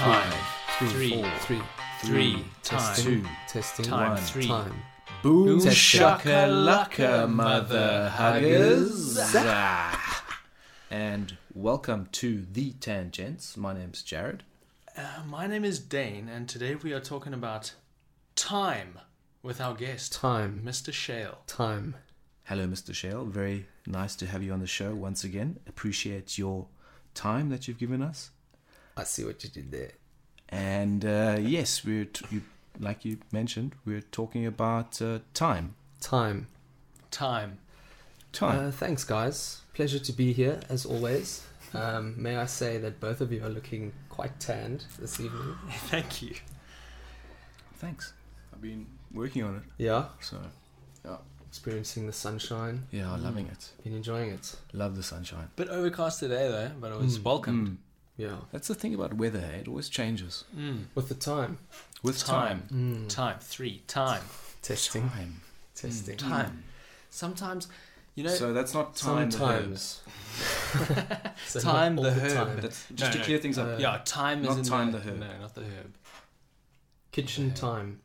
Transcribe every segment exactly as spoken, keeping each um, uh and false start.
Time. Three. Three. Four. Three. Three. Three. Testing. Two. Testing. Time. One. Three. Time. Boom Boom shakalaka, mother huggers. And welcome to The Tangents. My name's Jared. Uh, my name is Dane, and today we are talking about time with our guest, Time. Mister Shale. Time. Hello, Mister Shale. Very nice to have you on the show once again. Appreciate your time that you've given us. I see what you did there. And uh, yes, we're t- you, like you mentioned, we're talking about uh, time. Time. Time. Time. Uh, thanks, guys. Pleasure to be here, as always. Um, may I say that both of you are looking quite tanned this evening? Thank you. Thanks. I've been working on it. Yeah. So, yeah. Experiencing the sunshine. Yeah, I'm loving it. Been enjoying it. Love the sunshine. Bit overcast today, though, but it was Mm. welcomed. Mm. Yeah. That's the thing about weather, hey? It always changes. Mm. With the time. With time. Time. Mm. Time. Three. Time. Testing. Time. Testing. Time. Sometimes, you know, So that's not time. Sometimes. So time not the all herb. time. That's No, just to no, clear things up. uh, yeah, time is Not in time the, the herb. No, not the herb. Kitchen Yeah. time.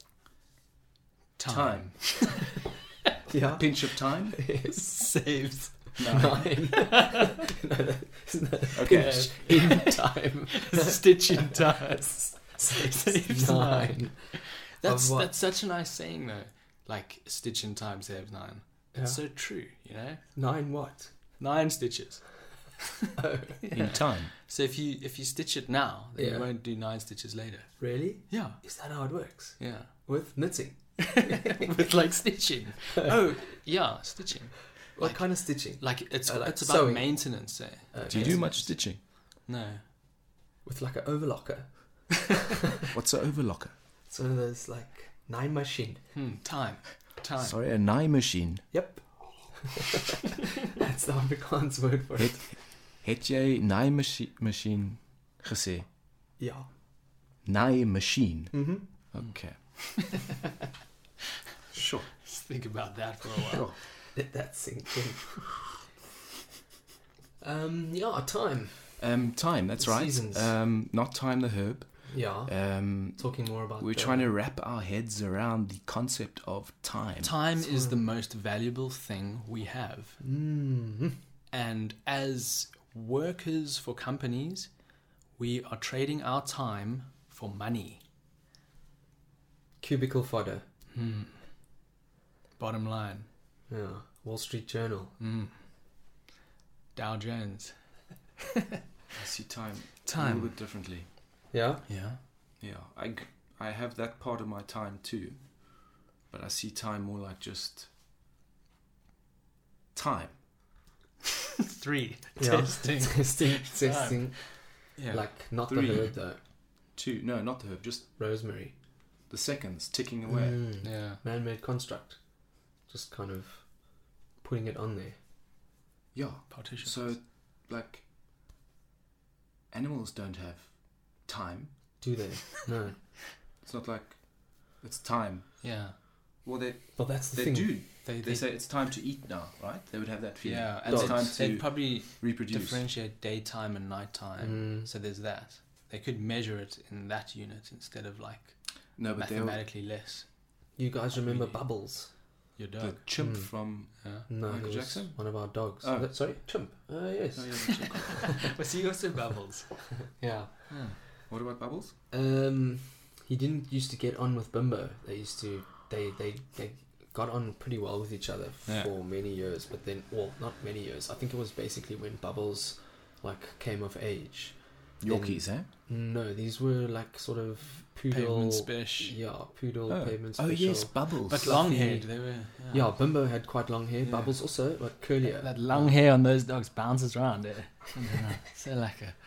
Time. Yeah. Pinch of time. Saved. Nine. no, that, isn't that Okay. pinch in time? Stitch in time. Saves nine. That's Of what? that's such a nice saying though. Like stitch in time saves nine. It's Yeah. so true, you know. Nine what? Nine stitches. Oh, In time. So if you if you stitch it now, then Yeah. you won't do nine stitches later. really? Yeah, Is that how it works? yeah. With knitting? With like stitching. Oh, yeah, stitching. What Like- kind of stitching? Like it's Oh, like it's about sewing. maintenance. Eh? Uh, Do you do much stitching? No. With like an overlocker. What's an overlocker? It's one of those like nine machine. Hmm. Time. Time. Sorry, a nigh machine. Yep. That's the Afrikaans word for it. Het jy nigh machi- machine gesê? Yeah. Nigh machine. Mm-hmm. Okay. Sure. Just think about that for a while. Sure. Let that sink in. um, yeah, time. Um, time, that's The right. seasons. Um, not time the herb. Yeah. Um, Talking more about we're the- trying to wrap our heads around the concept of time. Time is the Time. most valuable thing we have. Mm-hmm. And as workers for companies, we are trading our time for money. Cubicle fodder. Hmm. Bottom line. Yeah. Wall Street Journal. Mm. Dow Jones. I see time, a Time. little bit differently. Yeah. Yeah. Yeah, I, g- I have that part of my time too, but I see time more like just time. Three. Yeah. Testing. testing. Testing. Yeah, Like not Three. the herb though. two. No, not the herb, just Rosemary. the seconds ticking away. Mm. Yeah. Man-made construct. Just kind of putting it on there. Yeah. Partition. So, like, animals don't have time. Do they? No. It's not like it's time. Yeah. Well, they But that's the they thing. do. They, They they, say it's time to eat now, right? They would have that feeling. yeah, and it's they'd, time they'd to probably reproduce. differentiate daytime and nighttime. Mm. So there's that. They could measure it in that unit instead of like No, but they'll mathematically less. You guys remember Really? Bubbles? Your the dog. chimp Mm. from. Yeah. No, Michael he was Jackson? one of our dogs. Oh. Uh, Sorry, Chimp. Uh, yes. Oh, yeah, the chimp. Was he also Bubbles? Yeah. Hmm. What about Bubbles? Um, he didn't used to get on with Bimbo. They used to. They they they got on pretty well with each other Yeah. for many years. But then, well, not many years. I think it was basically when Bubbles, like, came of age. Yorkies, eh? No, these were like sort of poodle. Pavement special. Yeah, poodle Oh. pavement Oh, special. yes, Bubbles. But Fluffy. long haired, they were. Yeah, Bimbo had quite long hair. Yeah. Bubbles also, but curlier. That long hair on those dogs bounces around. Eh? So like a.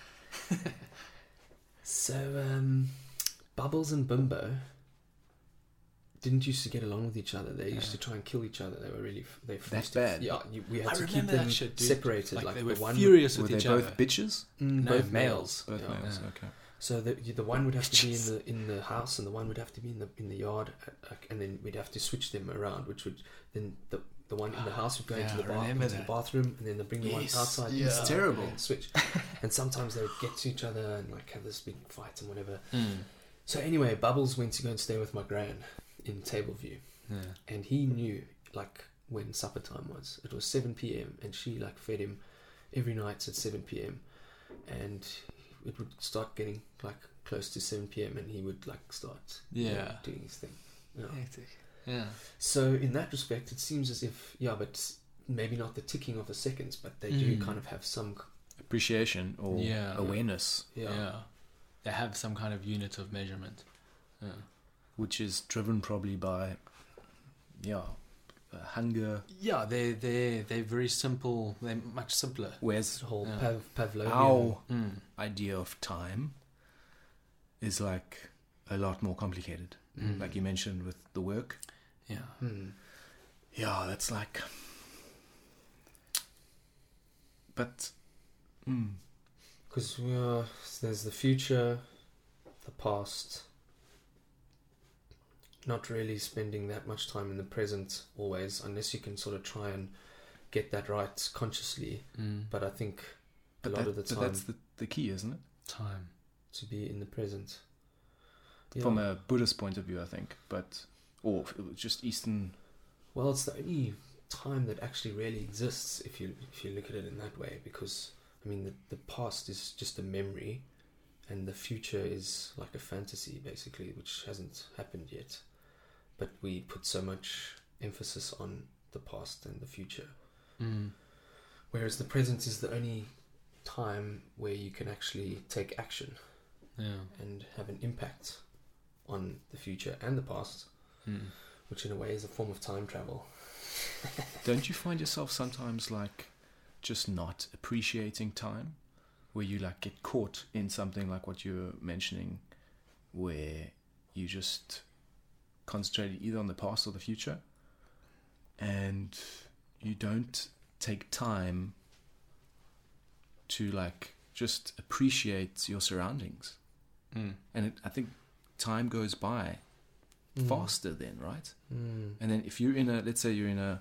So, um, Bubbles and Bimbo didn't used to get along with each other. They used Yeah. to try and kill each other. They were really f- they That's forced bad. To, yeah, you, we had I to keep remember them that shit, dude. separated. Like, Like, they the were one furious Were with they each both other. bitches? Mm, No, both males. Both Yeah. males, Yeah. okay. So the the one would have to be in Bitches. the in the house, and the one would have to be in the in the yard, uh, uh, and then we'd have to switch them around, which would then the the the one in the house would go Yeah, into the, I bath, remember into the that. bathroom, and then they bring the Yes, one outside. yeah. inside, It's terrible. and then switch. And sometimes they would get to each other and like have this big fight and whatever. Mm. So anyway, Bubbles went to go and stay with my gran in Tableview, Yeah. and he knew like when supper time was. It was seven p.m. and she like fed him every night at seven p.m. and it would start getting like close to seven p.m. and he would like start you know, Yeah. doing his thing. Yeah. Hectic. Yeah. So in that respect, it seems as if yeah, but maybe not the ticking of the seconds, but they do Mm. kind of have some Appreciation or Yeah. awareness, yeah. Yeah. They have some kind of unit of measurement. Yeah. which is driven probably by, yeah, uh, hunger. Yeah, they they they're very simple. They're much simpler. Whereas The whole Yeah. Pav- Pavlovian. our Mm. idea of time is like a lot more complicated. Mm. Like you mentioned with the work. Yeah. Hmm. Yeah, that's like. But. Mm, Because we are, there's the future, the past, not really spending that much time in the present always, unless you can sort of try and get that right consciously. Mm. But I think a but lot that- of the but time that's the, the key, isn't it? Time. to be in the present. From Yeah. a Buddhist point of view, I think. But. Or just Eastern. Well, it's the only time that actually really exists if you if you look at it in that way, because I mean the, the past is just a memory and the future is like a fantasy basically, which hasn't happened yet, but we put so much emphasis on the past and the future, Mm. whereas the present is the only time where you can actually take action Yeah. and have an impact on the future and the past, Mm. which in a way is a form of time travel. Don't you find yourself sometimes like just not appreciating time? Where you like get caught in something like what you were mentioning, where you just concentrate either on the past or the future, and you don't take time to like just appreciate your surroundings. Mm. And it, I think time goes by Mm. faster then, right? Mm. And then if you're in a, let's say you're in a,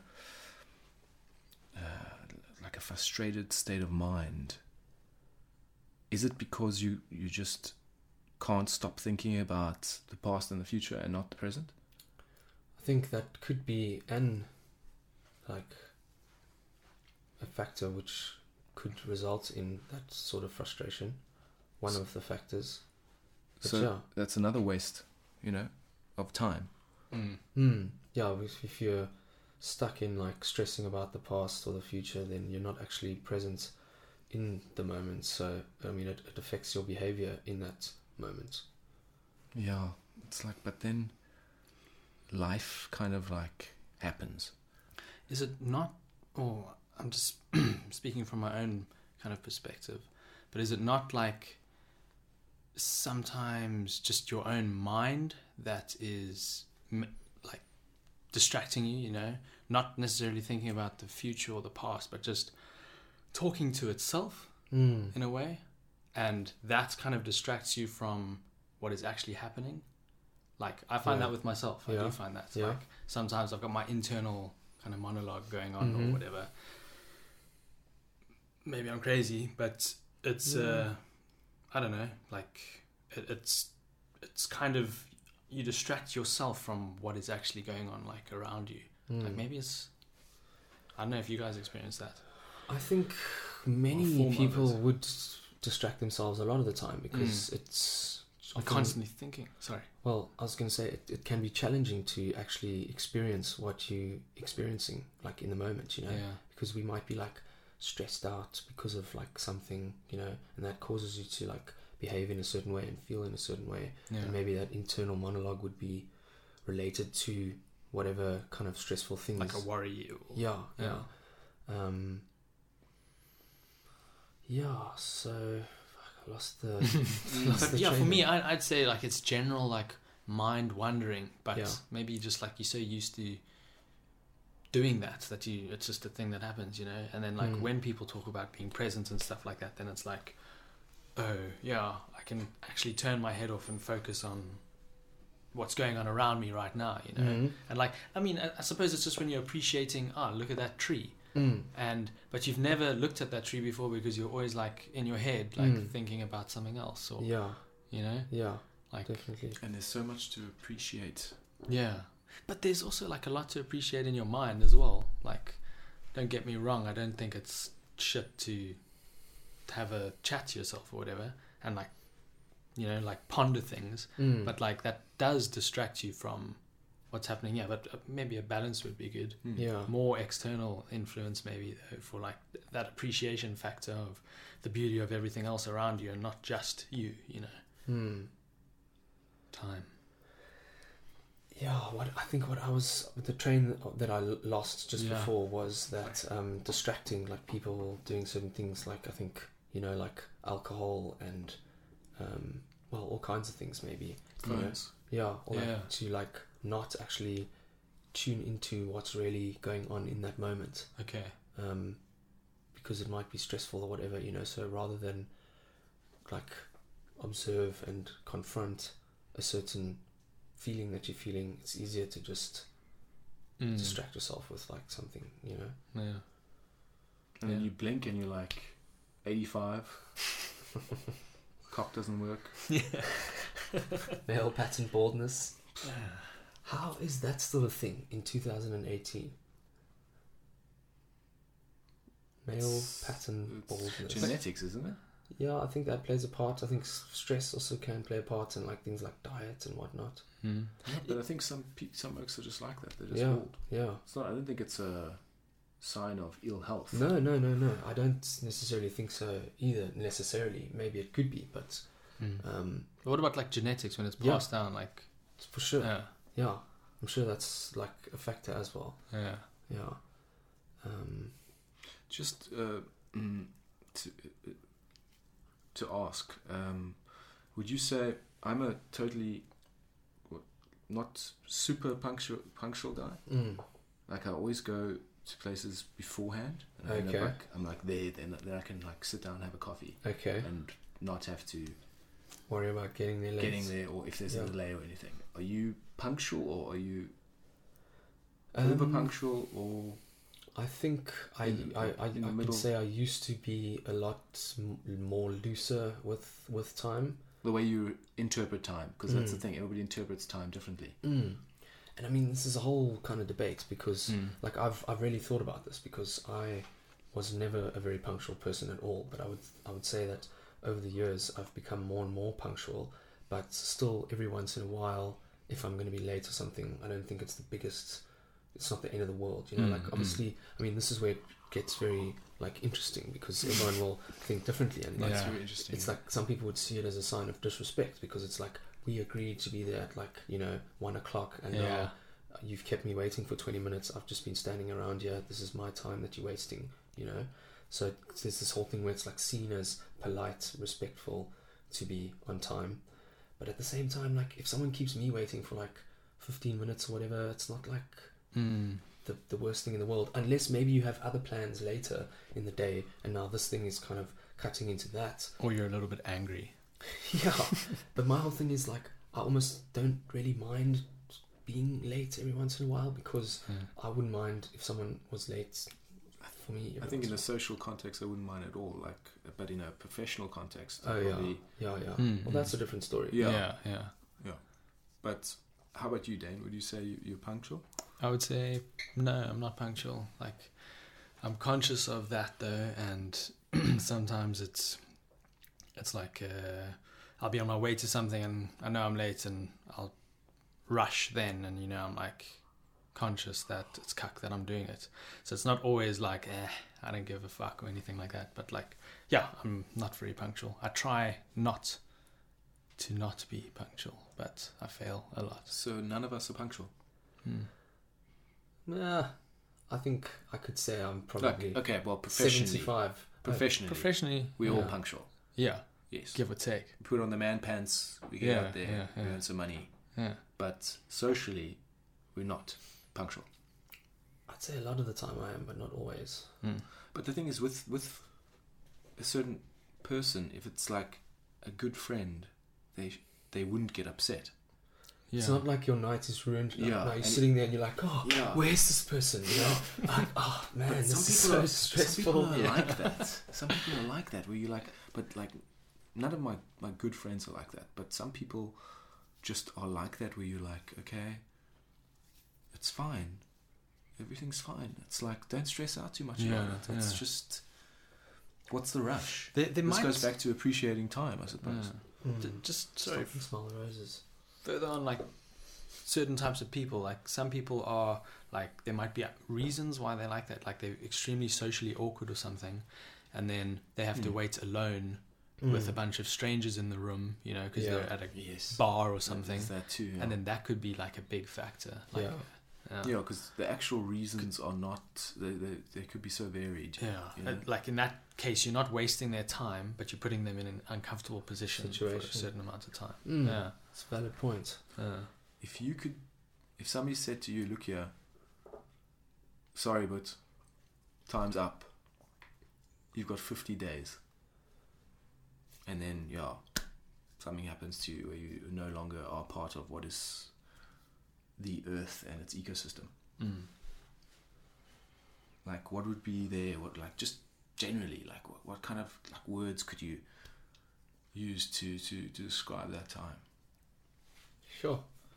uh, like a frustrated state of mind, is it because you, you just can't stop thinking about the past and the future and not the present? I think that could be an like a factor which could result in that sort of frustration. One of the factors. But So yeah. that's another waste, you know, of time. Mm. Mm, yeah, if, if you're stuck in like stressing about the past or the future, then you're not actually present in the moment. So I mean, it, it affects your behavior in that moment. Yeah, it's like, but then life kind of like happens. Is it not? Or I'm just speaking from my own kind of perspective, but is it not like sometimes just your own mind that is m- like distracting you, you know, not necessarily thinking about the future or the past, but just talking to itself Mm. in a way, and that kind of distracts you from what is actually happening. Like I find Yeah. that with myself. I Yeah. do find that. Yeah. Like sometimes I've got my internal kind of monologue going on Mhm. or whatever. Maybe I'm crazy, but it's uh, I don't know. Like it, it's it's kind of you distract yourself from what is actually going on like around you. Mm. Like maybe it's I don't know if you guys experience that. I think many form of people it. would distract themselves a lot of the time because it's I'm often- constantly thinking. Sorry. Well, I was going to say it, it can be challenging to actually experience what you're experiencing, like in the moment, you know, Yeah. because we might be like stressed out because of like something, you know, and that causes you to like behave in a certain way and feel in a certain way. Yeah. And maybe that internal monologue would be related to whatever kind of stressful things. Like a worry. Or, Yeah, yeah. Yeah. Um, yeah, so fuck, I lost the. lost But the yeah, for train me, there. I, I'd say like it's general like mind wandering, but Yeah. maybe just like you're so used to doing that that you it's just a thing that happens, you know. And then like Mm. when people talk about being present and stuff like that, then it's like, oh yeah, I can actually turn my head off and focus on what's going on around me right now, you know. Mhm. And like, I mean, I, I suppose it's just when you're appreciating, oh, look at that tree. Mm. And but you've never looked at that tree before because you're always like in your head, like Mm. thinking about something else, or Yeah, you know, yeah, like definitely. And there's so much to appreciate. yeah. But there's also like a lot to appreciate in your mind as well. Like, don't get me wrong, I don't think it's shit to, to have a chat to yourself or whatever, and like, you know, like ponder things. Mm. But like that does distract you from what's happening. Yeah, but uh, maybe a balance would be good. Hmm. yeah, More external influence maybe though, for like th- that appreciation factor of the beauty of everything else around you and not just you, you know. mm. Time. Yeah, what I think what I was the train that I l- lost just Yeah. before was that um, distracting, like people doing certain things, like I think you know, like alcohol and um, well, all kinds of things maybe. You know? Phones. Yeah, or like Yeah. to like not actually tune into what's really going on in that moment, Okay. um, because it might be stressful or whatever, you know. So rather than like observe and confront a certain feeling that you're feeling, it's easier to just Mm. distract yourself with like something, you know. Yeah. And then Yeah. you blink and you're like eighty-five. Cock doesn't work. Male pattern baldness. How is that still a thing in two thousand eighteen? Male It's- pattern it's baldness. Genetics, isn't it? Yeah, I think that plays a part. I think s- stress also can play a part in like things like diet and whatnot. Mm. Yeah, but I think some pe- some oaks are just like that. They're just Yeah, old. yeah. It's not. I don't think it's a sign of ill health. No, no, no, no. I don't necessarily think so either. Necessarily, maybe it could be, but Mm. um, But what about like genetics when it's Yeah. passed down? Like, for sure, yeah, yeah, I'm sure that's like a factor as well. yeah. Yeah. Um, Just uh, mm, to uh, to ask, um, would you say I'm a totally what, not super punctual punctual guy? mm, Like I always go to places beforehand, and I end up Okay. like I'm like there, then then I can like sit down and have a coffee okay. and not have to Worry about getting there late. getting there or if there's Yeah. a delay or anything. Are you punctual or are you Um, over punctual or I think I In the- I, I, I in the could middle? say I used to be a lot m- more looser with with time. the way you interpret time? Because that's the Mm. thing. Everybody interprets time differently. Mm. And I mean, this is a whole kind of debate because, Mm. like, I've I've really thought about this because I was never a very punctual person at all. But I would I would say that over the years I've become more and more punctual. But still, every once in a while, if I'm going to be late or something, I don't think it's the biggest. It's not the end of the world, you know. Mm, like, mm. obviously, I mean, this is where it gets very like interesting because everyone will think differently, and like, That's Yeah. very interesting. it's like some people would see it as a sign of disrespect because it's like we agreed to be there at like you know one o'clock and Yeah. now you've kept me waiting for twenty minutes. I've just been standing around here. This is my time that you're wasting, you know. So there's this whole thing where it's like seen as polite, respectful to be on time, but at the same time, like if someone keeps me waiting for like fifteen minutes or whatever, it's not like Mm. the, the worst thing in the world, unless maybe you have other plans later in the day and now this thing is kind of cutting into that. Or you're a little bit angry. Yeah, but my whole thing is like I almost don't really mind being late every once in a while because Mm. I wouldn't mind if someone was late for me. I every think in a once social context, I wouldn't mind at all. Like, but in a professional context, in a while. oh yeah, probably- yeah, yeah. Mm, Well, that's a different story. Yeah. yeah, yeah. But how about you, Dane? Would you say you, you're punctual? I would say no, I'm not punctual. Like, I'm conscious of that though, and sometimes it's it's like uh, I'll be on my way to something and I know I'm late and I'll rush then, and you know I'm like conscious that it's cuck that I'm doing it. So it's not always like eh, I don't give a fuck or anything like that. But like, yeah, I'm not very punctual. I try not to not be punctual, but I fail a lot. So none of us are punctual. Hmm. Nah, I think I could say I'm probably Like, okay, well, professionally, seventy-five. professionally, Professionally, we're all Yeah. punctual. yeah, Yes. give or take. We put on the man pants. We get Yeah, out there. yeah, We yeah. earn some money. Yeah. But socially, we're not punctual. I'd say a lot of the time I am, but not always. Mm. But the thing is, with with a certain person, if it's like a good friend, they they wouldn't get upset. Yeah. It's not like your night is ruined. No, Yeah, no, you're and- sitting there and you're like, oh, Yeah. where's this person? You know, like, oh man, But this is some so people are, stressful. Some people are like that. Some people are like that, where you like, but like, none of my, my good friends are like that. But some people just are like that, where you're like, okay, it's fine, everything's fine. It's like, don't stress out too much Yeah, about it. It's yeah. just, what's the rush? They, they This might goes back to appreciating time, I suppose. Yeah. Mm. J- Just sorry, Stop and smell the roses. further on, like certain types of people, like some people are like, there might be reasons why they like that, like they're extremely socially awkward or something, and then they have to Mm. wait alone Mm. with a bunch of strangers in the room, you know, because Yeah. they're at a Yes. bar or something, There's that too. Yeah. and then that could be like a big factor. Like, Yeah. yeah, yeah, because the actual reasons are not, they, they, they could be so varied. yeah. You know? Uh, like in that case, you're not wasting their time, but you're putting them in an uncomfortable position for a Situation. certain amount of time. Mm. Yeah, It's a valid point. yeah. If you could, if somebody said to you, look here, sorry, but time's up. You've got fifty days. And then, yeah, something happens to you where you no longer are part of what is the earth and its ecosystem. Mm. Like, what would be there? What, like, just generally, like, what, what kind of like words could you use to, to, to describe that time? Sure.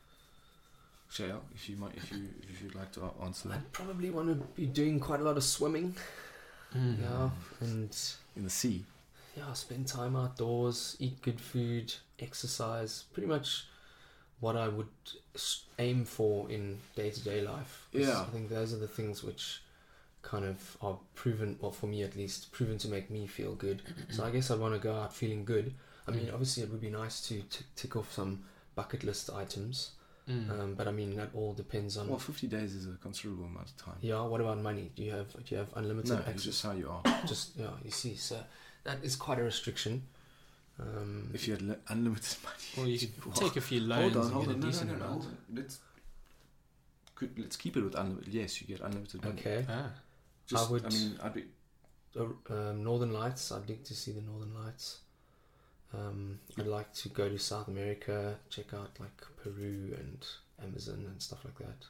Shale, if you might, if you if you'd like to a- answer that. I'd probably want to be doing quite a lot of swimming. Mm. Yeah, and In the sea. yeah, spend time outdoors, eat good food, exercise. Pretty much what I would s- aim for in day to day life. 'Cause Yeah. I think those are the things which kind of are proven, well, for me at least, proven to make me feel good. So I guess I'd want to go out feeling good. I mean, Mm. obviously, it would be nice to t- tick off some bucket list items. Mm. Um, but I mean, that all depends on. Well, fifty days is a considerable amount of time. Yeah. What about money? Do you have do you have unlimited No, it's access? just how you are. Just yeah, you see, so that is quite a restriction. Um, If you had li- unlimited money. Well, you could Wow. take a few loans Hold on, and hold get on. a No, no, decent no, no, amount. hold on. Let's, could, let's keep it with unlimited. Yes, you get unlimited money. okay. Ah. Just, I would- I mean, I'd be. Uh, um, Northern Lights. I'd like to see the Northern Lights. Um, I'd like to go to South America, check out like Peru and Amazon and stuff like that.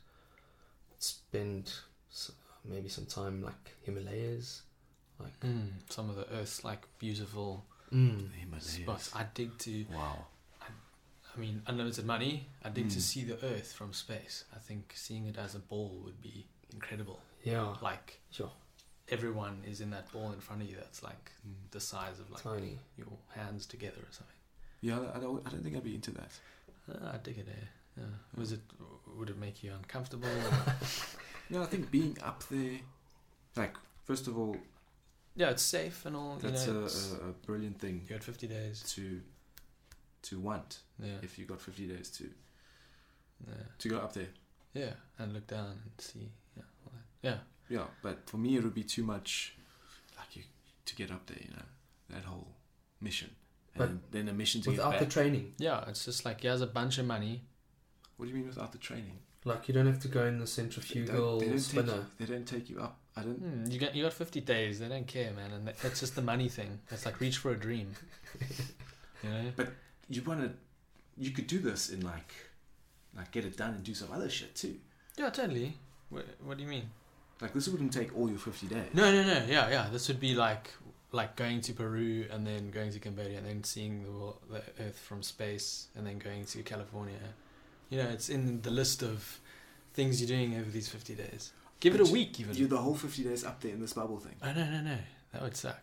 Spend s- maybe some time like Himalayas, like Mm. Some of the Earth's like beautiful mm, The Himalayas. spots. I dig to. Wow. I mean, unlimited money. I dig to Mm. see the Earth from space. I think seeing it as a ball would be incredible. yeah, Like sure, everyone is in that ball in front of you. That's like Mm. the size of like tiny. your hands together or something. Yeah, I don't, I don't think I'd be into that. Ah, I dig it. Eh? Yeah. Was it? Would it make you uncomfortable? Yeah, I think being up there, like, first of all, Yeah, it's safe and all. that's you know, a, it's- a, a brilliant thing you got fifty days. to to want Yeah. if you got fifty days to Yeah. to go up there. Yeah, and look down and see. Yeah. all that. Yeah. Yeah, but for me it would be too much, like you to get up there. You know, that whole mission, and But then, then a mission to Without get the back. training, Yeah, it's just like he has a bunch of money. What do you mean without the training? like you don't have to go in the They centrifugal don't, they don't spinner. take they don't take you up. I don't. Hmm, you got you got fifty days. They don't care, man, and that, that's just the money thing. It's like reach for a dream. You know. You want to. You could do this in like, like get it done and do some other shit too. Yeah, totally. What, what do you mean? Like this wouldn't take all your fifty days. No, no, no. Yeah, yeah. This would be like like going to Peru and then going to Cambodia and then seeing the world, the Earth from space and then going to California. You know, it's in the list of things you're doing over these fifty days. Give it But a week, even. You're the whole fifty days up there in this bubble thing. Oh no, no, no. That would suck.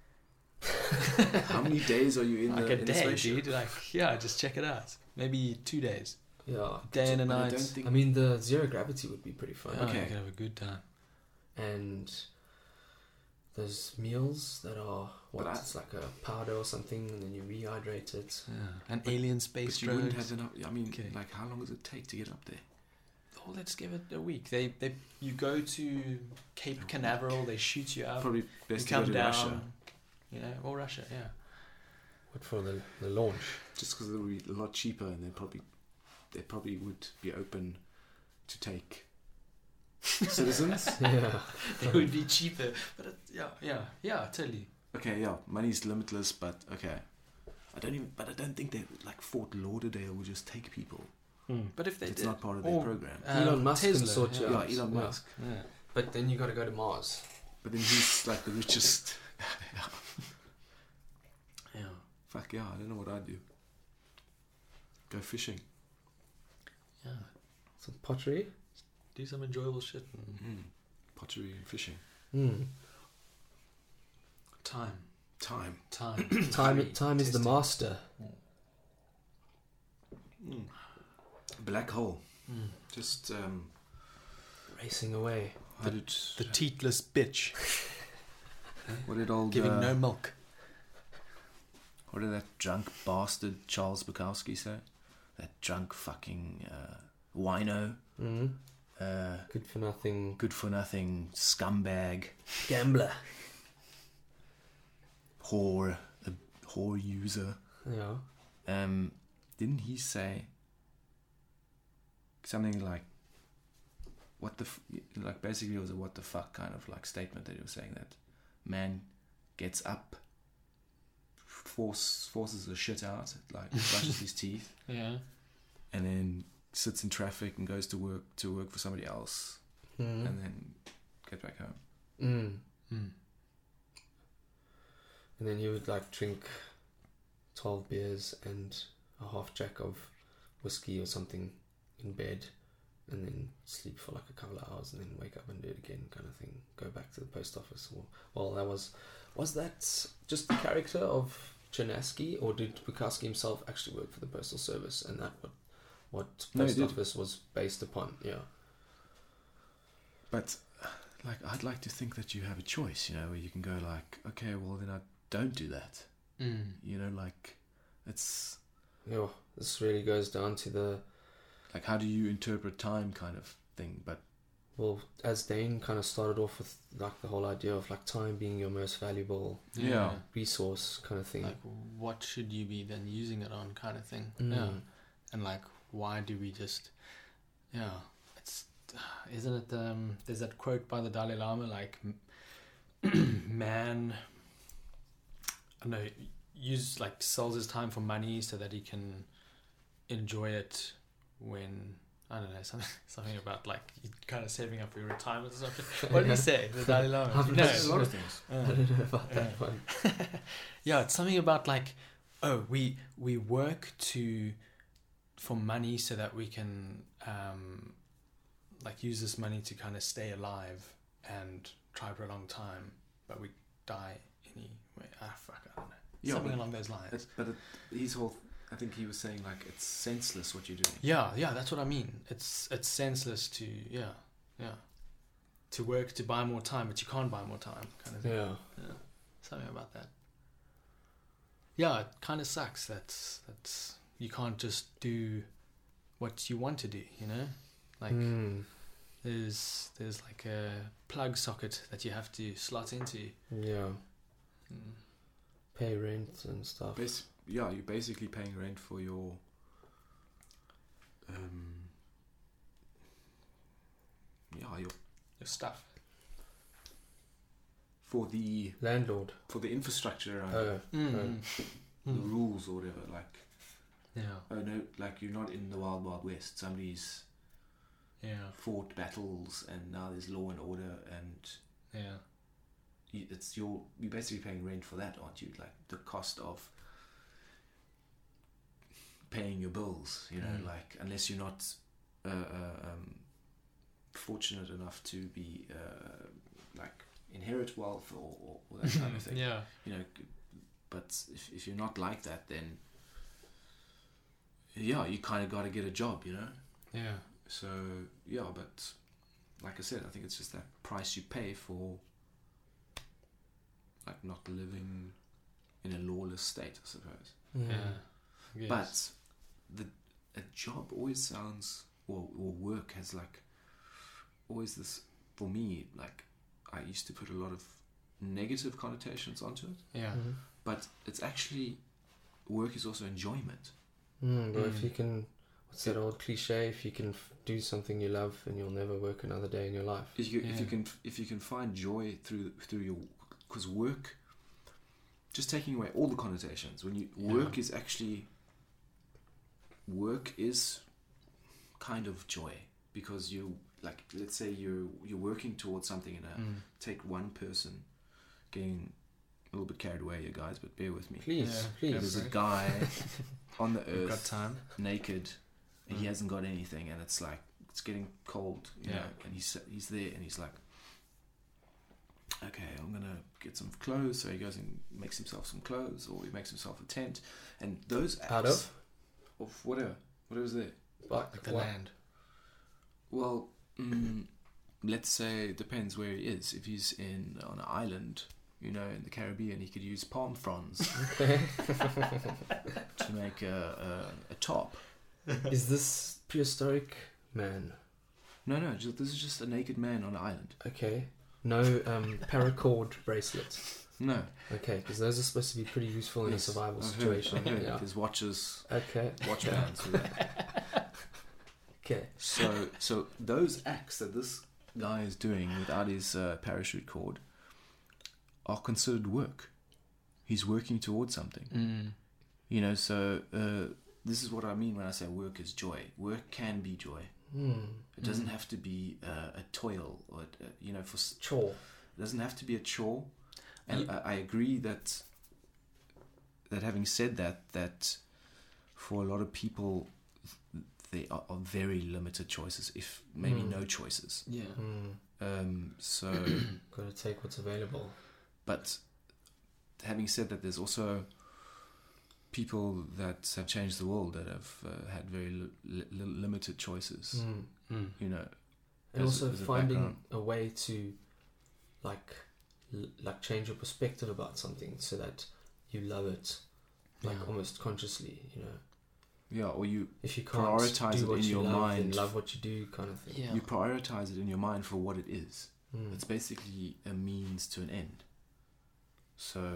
How many days are you in like the, a in the day, spaceship? dude. Like, yeah, just check it out. Maybe two days. Yeah, Day and a But I night. don't think. I mean the zero gravity would be pretty fun. Oh, Okay. you can have a good time. And those meals that are what But I- it's like a powder or something, and then you rehydrate it. Yeah. An alien space but you wouldn't drugs. have enough. I mean, Okay. like, how long does it take to get up there? Oh, let's give it a week. They they you go to Cape Canaveral. They shoot you up. Probably You best to go come to down. Russia, You know, or Russia. Yeah. What for the the launch? just because it would be a lot cheaper, and they probably they probably would be open to take citizens. Yeah, It would be cheaper, but it, yeah, yeah, yeah, totally. Okay, yeah, money's limitless, but okay. I don't even, but I don't think that like Fort Lauderdale would just take people. Hmm. But if they It's did, not part of their or, program. um, Elon Musk can Tesla, sort you yeah. out. Yeah, Elon Yeah. Musk. Yeah. But then you got to go to Mars. But then he's like the richest. Yeah. Fuck yeah, I don't know what I'd do. Go fishing. Yeah. Some pottery. Do some enjoyable shit. And Mm. Pottery and fishing. Mm. time. Time. Time. Time. Time is the Testing. master. Mm. Black hole. Mm. Just um, Racing away. how did The teatless bitch. what did old Giving uh, no milk. what did that drunk bastard Charles Bukowski say? That drunk fucking uh, wino, Mm. uh, Good for nothing. good for nothing scumbag, Gambler. whore, a whore user. Yeah. Um, didn't he say something like, what the, f- like basically it was a what the fuck kind of like statement that he was saying, that man gets up, force forces the shit out, like brushes his teeth, Yeah. and then sits in traffic and goes to work to work for somebody else, Mm. and then get back home. Mm. Mm. And then he would like drink twelve beers and a half jack of whiskey or something in bed, and then sleep for like a couple of hours, and then wake up and do it again, kind of thing. Go back to the post office. Or, well, that was was that just the character of Chernasky, or did Bukowski himself actually work for the postal service, and that what what No, he post did. office was based upon? Yeah. But like, I'd like to think that you have a choice, you know, where you can go like, okay, well then I don't do that. Mm. You know, like, it's Yeah. This really goes down to the like, how do you interpret time kind of thing? But well, as Dane kind of started off with like the whole idea of like time being your most valuable Yeah. resource kind of thing. Like, what should you be then using it on, kind of thing. Mm. Yeah. And like, why do we just? Yeah. It's isn't it? Um, there's that quote by the Dalai Lama, like, m- man. I don't know. Use like sells his time for money so that he can enjoy it when. I don't know, something something about like you kind of saving up for your retirement or something. What did he say, the Dalai Lama? I've No, not- a lot of things. I don't know about Yeah. that one. yeah, it's something about like, oh, we we work to for money so that we can um, like use this money to kind of stay alive and try for a long time, but we die anyway. Ah, fuck, I don't know. Yeah, Something but along those lines. It's, but it, his whole, I think he was saying like, it's senseless what you're doing. Yeah, yeah, that's what I mean. It's it's senseless to yeah, yeah, to work to buy more time, but you can't buy more time, kind of thing. Yeah. Yeah, something about that. Yeah, it kind of sucks. That's that's you can't just do what you want to do. You know, like Mm. there's there's like a plug socket that you have to slot into. Yeah. Mm. Pay rent and stuff. Basi- yeah, you're basically paying rent for your um yeah, your Your stuff. for the Landlord. for the infrastructure around Oh. it, Mm. the Mm. rules or whatever, like, Yeah, oh no, like you're not in the wild wild west. Somebody's yeah, fought battles and now there's law and order, and yeah, you, it's your you're basically paying rent for that, aren't you? Like the cost of paying your bills, you know, Mm. like unless you're not uh, uh, um, fortunate enough to be uh, like inherit wealth or, or, or that kind of thing, yeah, you know. But if if you're not like that, then yeah, you kind of got to get a job, you know. yeah. So yeah, but like I said, I think it's just that price you pay for like not living in a lawless state, I suppose. Mm. Yeah. I guess. But the a job always sounds, or or work has like always this, for me, like I used to put a lot of negative connotations onto it, yeah, Mhm. but it's actually, work is also enjoyment. Mm, but if Mm. you can, what's that old cliche? If you can f- do something you love, and you'll never work another day in your life. If you if you Yeah. can if you can find joy through through your, because work, just taking away all the connotations, when you Yeah. work is actually work is kind of joy, because you like, let's say you're you're working towards something, and uh, Mm. take one person, getting a little bit carried away, you guys, but bear with me. Please, Yeah. please. There's a Right. guy on the We've got earth, time. naked, and he Mm. hasn't got anything, and it's like it's getting cold, you Yeah. know, and he's he's there, and he's like, okay, I'm gonna get some clothes. So he goes and makes himself some clothes, or he makes himself a tent, and those acts Out of? of whatever, whatever's there. But Like the what- land. Well, mm, let's say it depends where he is. If he's in on an island, you know, in the Caribbean, he could use palm fronds Okay. to make a, a, a top. Is this prehistoric man? No, no, just, this is just a naked man on an island. Okay. No um, paracord bracelets. No. Okay, because those are supposed to be pretty useful in Yes, a survival I've situation. Heard, I've heard. Yeah. There's watches, Okay. watch bands for that. Okay. So, so those acts that this guy is doing without his uh, parachute cord are considered work. He's working towards something. Mm. You know, so uh, this is what I mean when I say work is joy. Work can be joy. Hmm. It doesn't have to be uh, a toil, or uh, you know, for s- Chore. it doesn't have to be a chore. And You- I, I agree that that having said that, that for a lot of people, there are, are very limited choices, if maybe Mm. no choices. Yeah. Hmm. Um, so, Got to take what's available. but having said that, there's also people that have changed the world that have uh, had very li- li- limited choices. Hmm. Mm. You know, And as a- also as a finding background. a way to, like, l- like change your perspective about something so that you love it, like Yeah. almost consciously. You know, yeah, or you if you can't Prioritize do it what in you your love, mind. then love what you do, kind of thing. Yeah. you prioritize it in your mind for what it is. Hmm. It's basically a means to an end. So,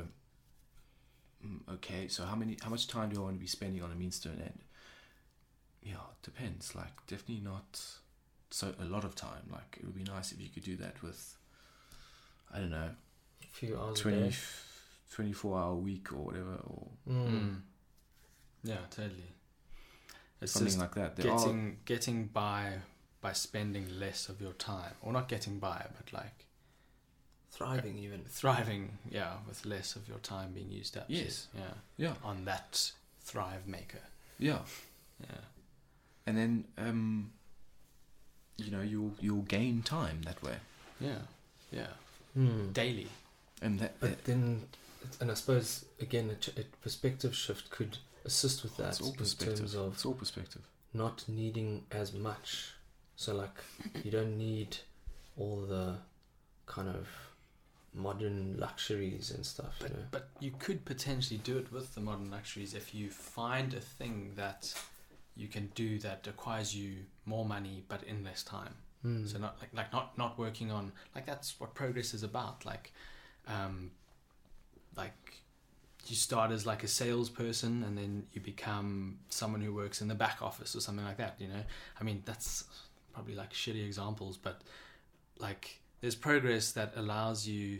mm, okay, so how many, how much time do I want to be spending on a means to an end? Yeah, it depends. Like, definitely not so a lot of time. Like, it would be nice if you could do that with, I don't know, A few hours a twenty, day. twenty-four hour week or whatever, or Mm. Mm. Yeah, totally. It's something just like that. There are, getting getting by by spending less of your time, or not getting by, but like Thriving even. thriving. Yeah, with less of your time being used up. Yes. Yeah. yeah, On that thrive maker. yeah. Yeah. And then, um, you know, you'll you'll gain time that way, Yeah. Yeah. Hmm. Daily. and that, But then, and I suppose again, a, ch- a perspective shift could assist with that it's all in perspective. terms of It's all perspective. not needing as much. So like, you don't need all the kind of modern luxuries and stuff. You know. But but you could potentially do it with the modern luxuries if you find a thing that you can do that requires you more money but in less time. Hmm. So not like like not not working on like that's what progress is about. Like, um, like you start as like a salesperson and then you become someone who works in the back office or something like that. You know, I mean that's probably like shitty examples, but like there's progress that allows you.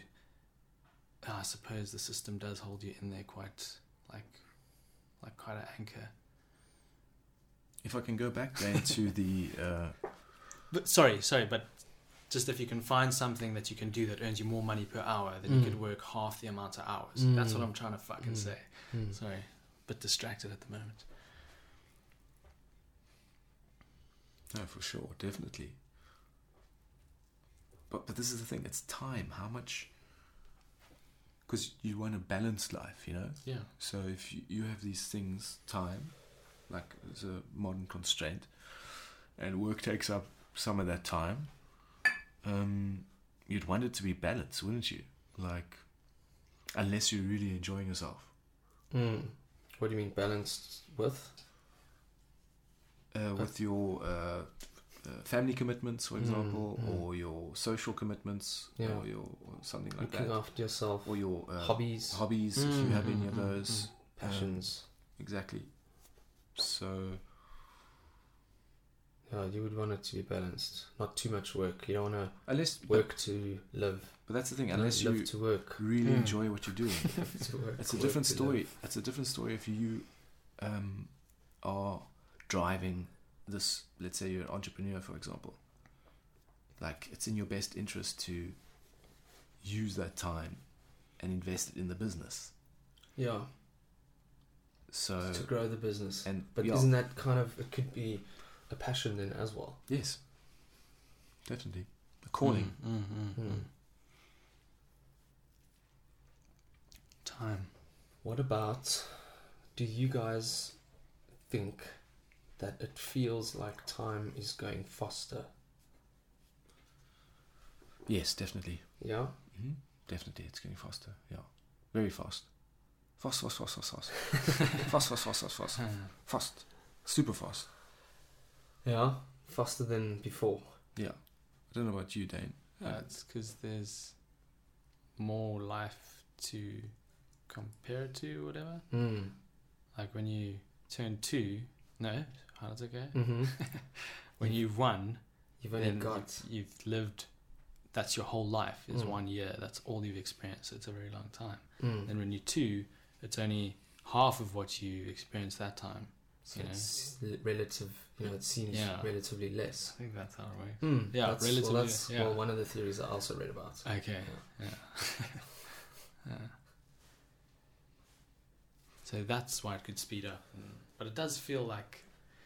I suppose the system does hold you in there quite like like quite an anchor. If I can go back then to the uh, But sorry, sorry, but just if you can find something that you can do that earns you more money per hour, then you Mm. could work half the amount of hours. Mm. That's what I'm trying to fucking Mm. say. Hmm. Sorry, bit distracted at the moment. no, for sure, definitely. But but this is the thing. It's time. How much? Because you want a balanced life, you know. Yeah. So if you, you have these things, time, like as a modern constraint, and work takes up some of that time, um, you'd want it to be balanced, wouldn't you? Like, unless you're really enjoying yourself. Hmm. What do you mean balanced with? Uh, with your uh, uh, family commitments, for Mm, example, mm. or your social commitments, Yeah. or your or something like Looking that, after yourself, or your uh, hobbies, hobbies, if Mm, you have mm, any of mm, those. passions. Exactly. So Yeah, you would want it to be balanced. Not too much work. You don't want unless to work to live. but that's the thing. Unless live you to work. really Mm. enjoy what you're doing, Live to work. it's a work different to story. live. It's a different story if you um, are driving this, let's say you're an entrepreneur, for example, like it's in your best interest to use that time and invest it in the business. Yeah. So To grow the business. and But yeah, isn't that kind of, it could be a passion then as well? yes, definitely a calling. Mm, mm, mm, Hmm. mm. Time. What about, do you guys think that it feels like time is going faster? Yes, definitely. Yeah? hmm Definitely, it's getting faster. Yeah, very fast. Fast, fast, fast, fast, fast, fast, fast, fast, fast, fast, fast, super fast. Yeah? Faster than before. Yeah, I don't know about you, Dane. Yeah, it's because there's more life to compare it to, or whatever. Mm. Like when you turn two, no, how does it go? Mm-hmm. When you've won, You've only then got... you've lived. That's your whole life is Mm. one year. That's all you've experienced. It's a very long time. Mm. Then when you're two, it's only half of what you experienced that time. So you know? it's l- relative, you know, it seems Yeah. relatively less. I think that's how it works. Mm. Yeah, that's, relatively, Well, that's yeah. well, one of the theories I also read about. Okay. Yeah. Yeah. So that's why it could speed up. But it does feel like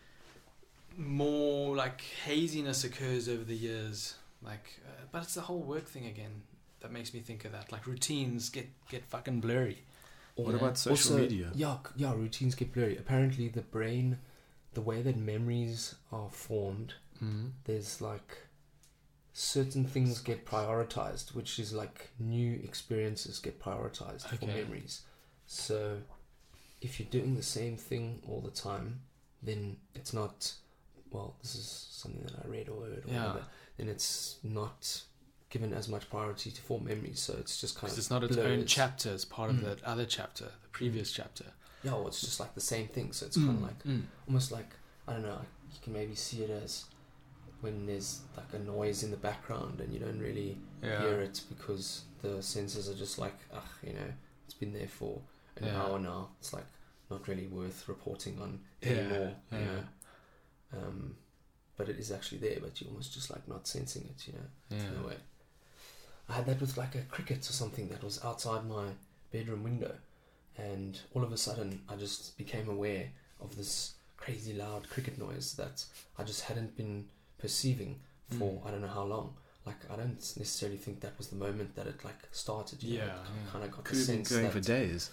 more like haziness occurs over the years. Like, uh, but it's the whole work thing again that makes me think of that. Like routines get get fucking blurry. What Yeah. about social Also, media? Yeah, c- yeah, routines get blurry. Apparently, the brain, the way that memories are formed, Mm-hmm. there's like certain things get prioritized, which is like new experiences get prioritized for Okay. memories. So, if you're doing the same thing all the time, then it's not. Well, this is something that I read or heard or Yeah. whatever. Then it's not given as much priority to form memories. So it's just kind Because of it's not its own blurs. chapter. It's part of Mm. that other chapter, the previous chapter. Yeah, well, it's just like the same thing. So it's kind of like Mm. almost like, I don't know, you can maybe see it as when there's like a noise in the background and you don't really Yeah. hear it because the senses are just like, ugh, you know, it's been there for an Yeah. hour now. It's like not really worth reporting on Yeah, anymore, you yeah. know. Um, but it is actually there, but you're almost just like not sensing it, you know, Yeah. in a way. I had that with like a cricket or something that was outside my bedroom window, and all of a sudden I just became aware of this crazy loud cricket noise that I just hadn't been perceiving for Mm. I don't know how long. Like I don't necessarily think that was the moment that it like started. You Yeah, know? I yeah. kind of got Could the have been sense going that for days.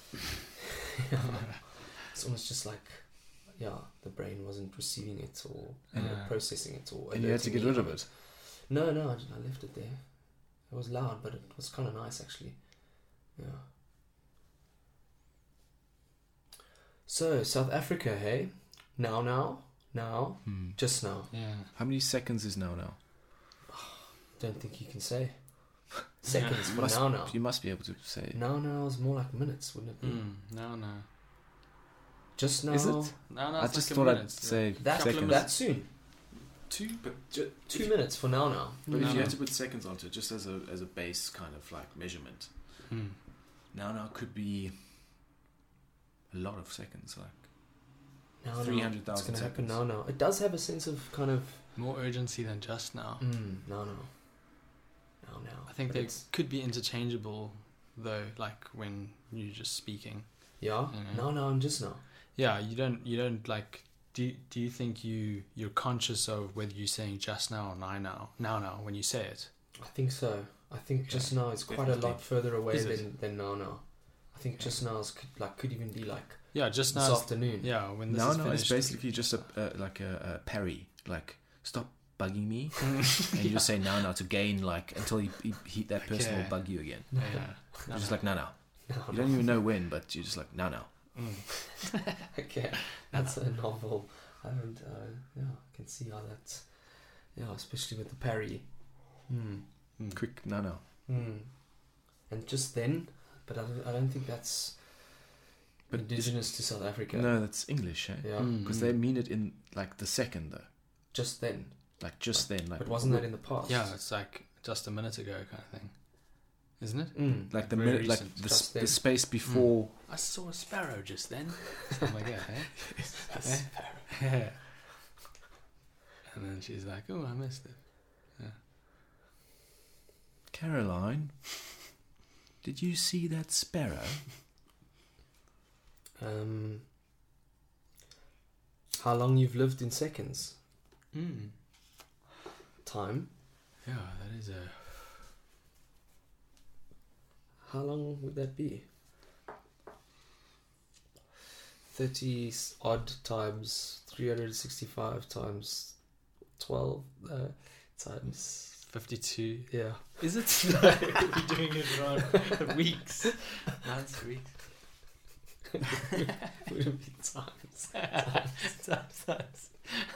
it's almost just like, yeah, the brain wasn't receiving it or you know, Yeah. processing it or. And you had to alerting get me rid of of it. No, no, I, just- I left it there. It was loud, but it was kind of nice actually. Yeah. So South Africa, hey, now, now, now, Hmm. just now. Yeah. How many seconds is now now? Don't think you can say seconds You for must, now, now. you must be able to say. Now, now is more like minutes, wouldn't it be? Mm. No, no. Just now. Is it? No, no. I it's just like a thought minute. I'd say That Couple of seconds. that soon? Two, but ju- Two if- minutes for now, now. But No, if you no. had to put seconds onto it, just as a as a base kind of like measurement, Mm. now now could be a lot of seconds, like Now, now. three hundred It's thousand going to happen seconds. now, now. It does have a sense of kind of More urgency than just now. mm, now, now, now, now. I think But they it's- could be interchangeable, though. Like when you're just speaking. yeah. Mhm. Now, now, and just now. Yeah, you don't. You don't like. Do you, Do you think you you're conscious of whether you're saying just now or now now now now when you say it? I think so. I think Okay. just now is quite a Definitely. lot further away Is it? than, than now, now. I think Okay. just now is could, like could even be like Yeah, just this now. is- afternoon. Yeah, when this Now is now finished. is basically just a uh, like a, a parry, like stop bugging me, and you just say now now to gain like until he, he, he that person Okay. will bug you again. Yeah. You're just like now now. Now, You don't even know when, but you're just like now now. Mm. okay, that's a novel. I don't. Uh, yeah, I can see how that's. Yeah, especially with the parry. Hmm. Mm. Quick now now. Hmm. And just then, but I don't, I don't think that's But indigenous to South Africa. No, that's English, eh? Yeah. Mm, Because mm. they mean it in like the second though, Just then. like just then, like But wasn't that in the past? Yeah, it's like just a minute ago kind of thing, isn't it? Mm. like the very minute, like recent, the, just s- then. the space before. I saw a sparrow just then. Something like that, eh? That's Yeah. And then she's like, oh, I missed it. Yeah. Caroline, did you see that sparrow? Um, how long you've lived in seconds? Mm. Time. Yeah, that is a... How long would that be? thirty odd times three hundred sixty-five times twelve uh, times... fifty-two. Yeah. Is it? No, we're doing it wrong. Weeks. Months, weeks. Would it be times? times, times.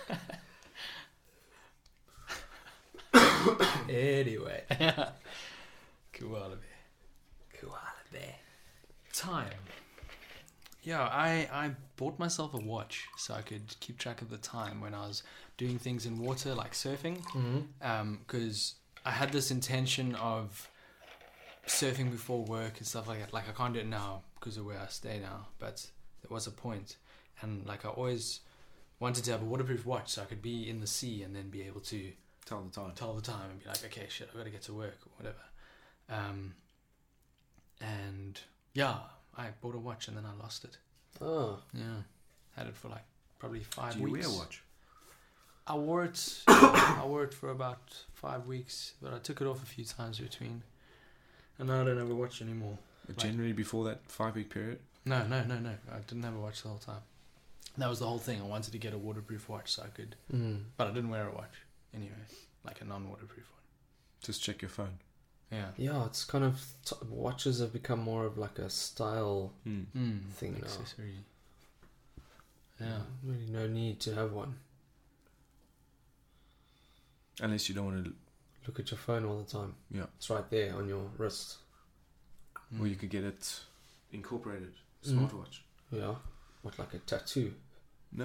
Anyway. Koala bear. Koala bear. Time. Yeah, I, I bought myself a watch so I could keep track of the time when I was doing things in water like surfing. Mm-hmm. Because um, I had this intention of surfing before work and stuff like that. Like I can't do it now because of where I stay now, but there was a point. And like I always wanted to have a waterproof watch so I could be in the sea and then be able to Tell the time. tell the time and be like, okay, shit, I've got to get to work or whatever. Um, and yeah, I bought a watch and then I lost it. Oh. Yeah, had it for like probably five Do you weeks. wear a watch? I wore it. I wore it for about five weeks, but I took it off a few times between, and now I don't have a watch anymore. But Like- generally before that five week period? No, no, no, no. I didn't have a watch the whole time. That was the whole thing. I wanted to get a waterproof watch so I could, Mm. but I didn't wear a watch anyway, like a non-waterproof one. Just check your phone. Yeah. Yeah, it's kind of... T- watches have become more of like a style Hmm. Mm, thing now. accessory. Yeah. Really no need to have one. Unless you don't want to... Look at your phone all the time. Yeah. It's right there on your wrist. Or you Mm. could get it incorporated. Mm. Smartwatch. Yeah. What, like a tattoo? No.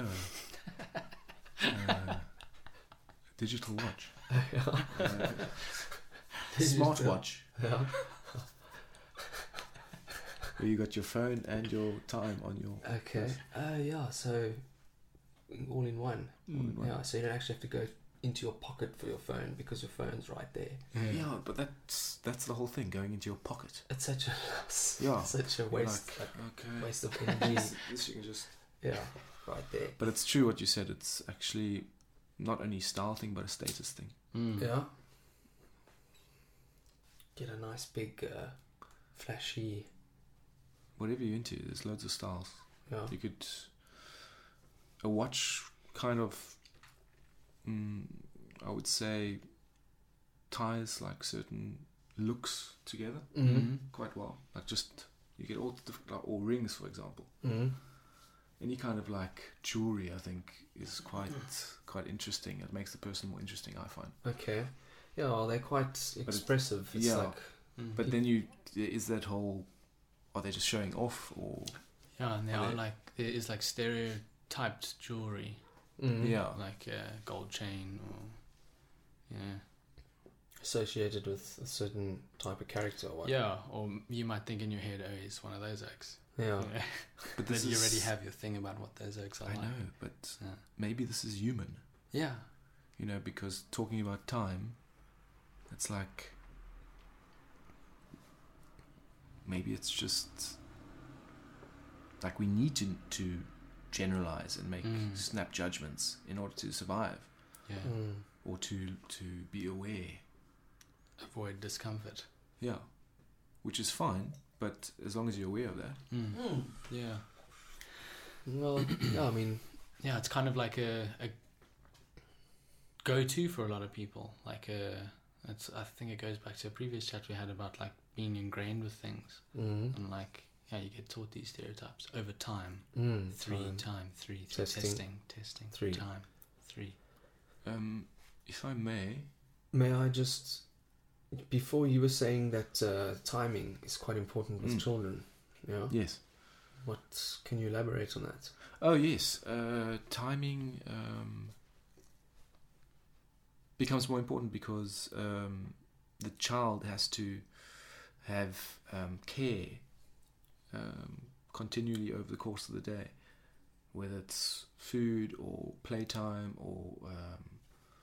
uh, digital watch. Uh, smartwatch. Yeah. Where you got your phone and your time on your... Okay. Uh, yeah, so all in one. Mm. Yeah, so you don't actually have to go into your pocket for your phone because your phone's right there. Yeah. Yeah, but that's that's the whole thing, going into your pocket. It's such a Yeah. such a You're waste like, like, okay. waste of energy. This you can just... Yeah, right there. But it's true what you said. It's actually not only a style thing, but a status thing. Mm. Yeah. Get a nice big uh, flashy. Whatever you're into, there's loads of styles. Yeah. You could... A watch kind of... Mm, I would say ties like certain looks together Mm-hmm. quite well. Like just... You get all the different... Like, or rings, for example. Mm-hmm. Any kind of like jewelry, I think, is quite quite interesting. It makes the person more interesting, I find. Okay. Yeah, well, they're quite expressive. It's yeah. like Mm. But then you... Is that whole... Are they just showing off, or... Yeah, and there Are are they- like there is like stereotyped jewelry, mm, Yeah. like a gold chain or yeah, associated with a certain type of character or what. yeah. Or you might think in your head, oh, he's one of those oaks. Yeah. Yeah. But Then this you is- already have your thing about what those oaks are I like. know, but Yeah. maybe this is human. Yeah. You know, because talking about time, it's like... Maybe it's just... Like we need to to generalize and make Mm. snap judgments in order to survive. Yeah. Mm. Or to, to be aware. Avoid discomfort. Yeah. Which is fine, but as long as you're aware of that. Mm. Yeah. Well, yeah, I mean, Yeah, it's kind of like a, a go-to for a lot of people. Like a, it's. I think it goes back to a previous chat we had about like being ingrained with things mm, and like yeah, you get taught these stereotypes over time. mm, Three time. time, three, three Testing. testing, testing, Three. time, three. Um, if I may... May I just, before you were saying that uh, timing is quite important with Mm. children, yeah? Yes. What, can you elaborate on that? Oh, yes. Uh, timing um, becomes more important because um, the child has to have um, care um, continually over the course of the day, whether it's food or playtime or um,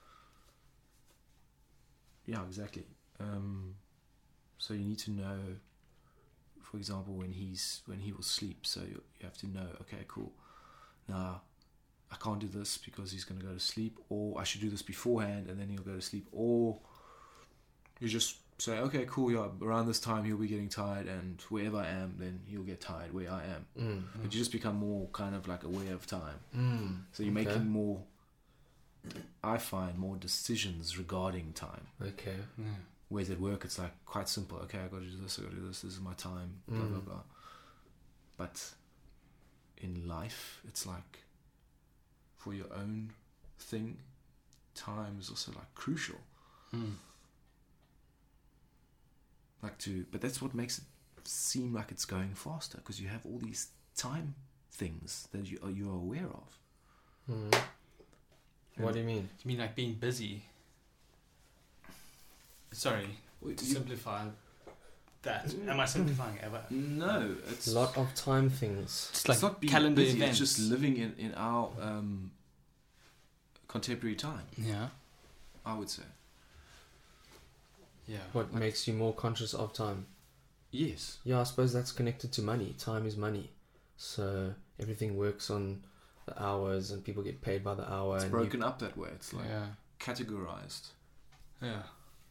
yeah, exactly. Um, so you need to know, for example, when he's when he will sleep. So you, you have to know. Okay, cool. Now, I can't do this because he's going to go to sleep, or I should do this beforehand and then he'll go to sleep, or you just say, okay, cool, yeah, around this time he'll be getting tired, and wherever I am, then he'll get tired where I am. Mm. But you just become more kind of like aware of time. Mm. So you're Okay. making more, I find, more decisions regarding time. Okay. Yeah. Whereas at work, it's like quite simple. Okay, I got to do this, I got to do this, this is my time, blah, blah, Mm. blah. But in life, it's like, for your own thing, time is also like crucial. Mm. Like to, but that's what makes it seem like it's going faster, because you have all these time things that you are you are aware of. Mm. What do you mean? You mean like being busy? Sorry, Well, to you- simplify that. Am I simplifying ever? No, it's A lot of time things. It's like it's not being calendar busy, events. It's just living in in our um, contemporary time. Yeah. I would say Yeah. What Like- makes you more conscious of time? yes. Yeah, I suppose that's connected to money. Time is money. So everything works on the hours and people get paid by the hour. It's and broken up that way. It's like yeah. categorized. Yeah.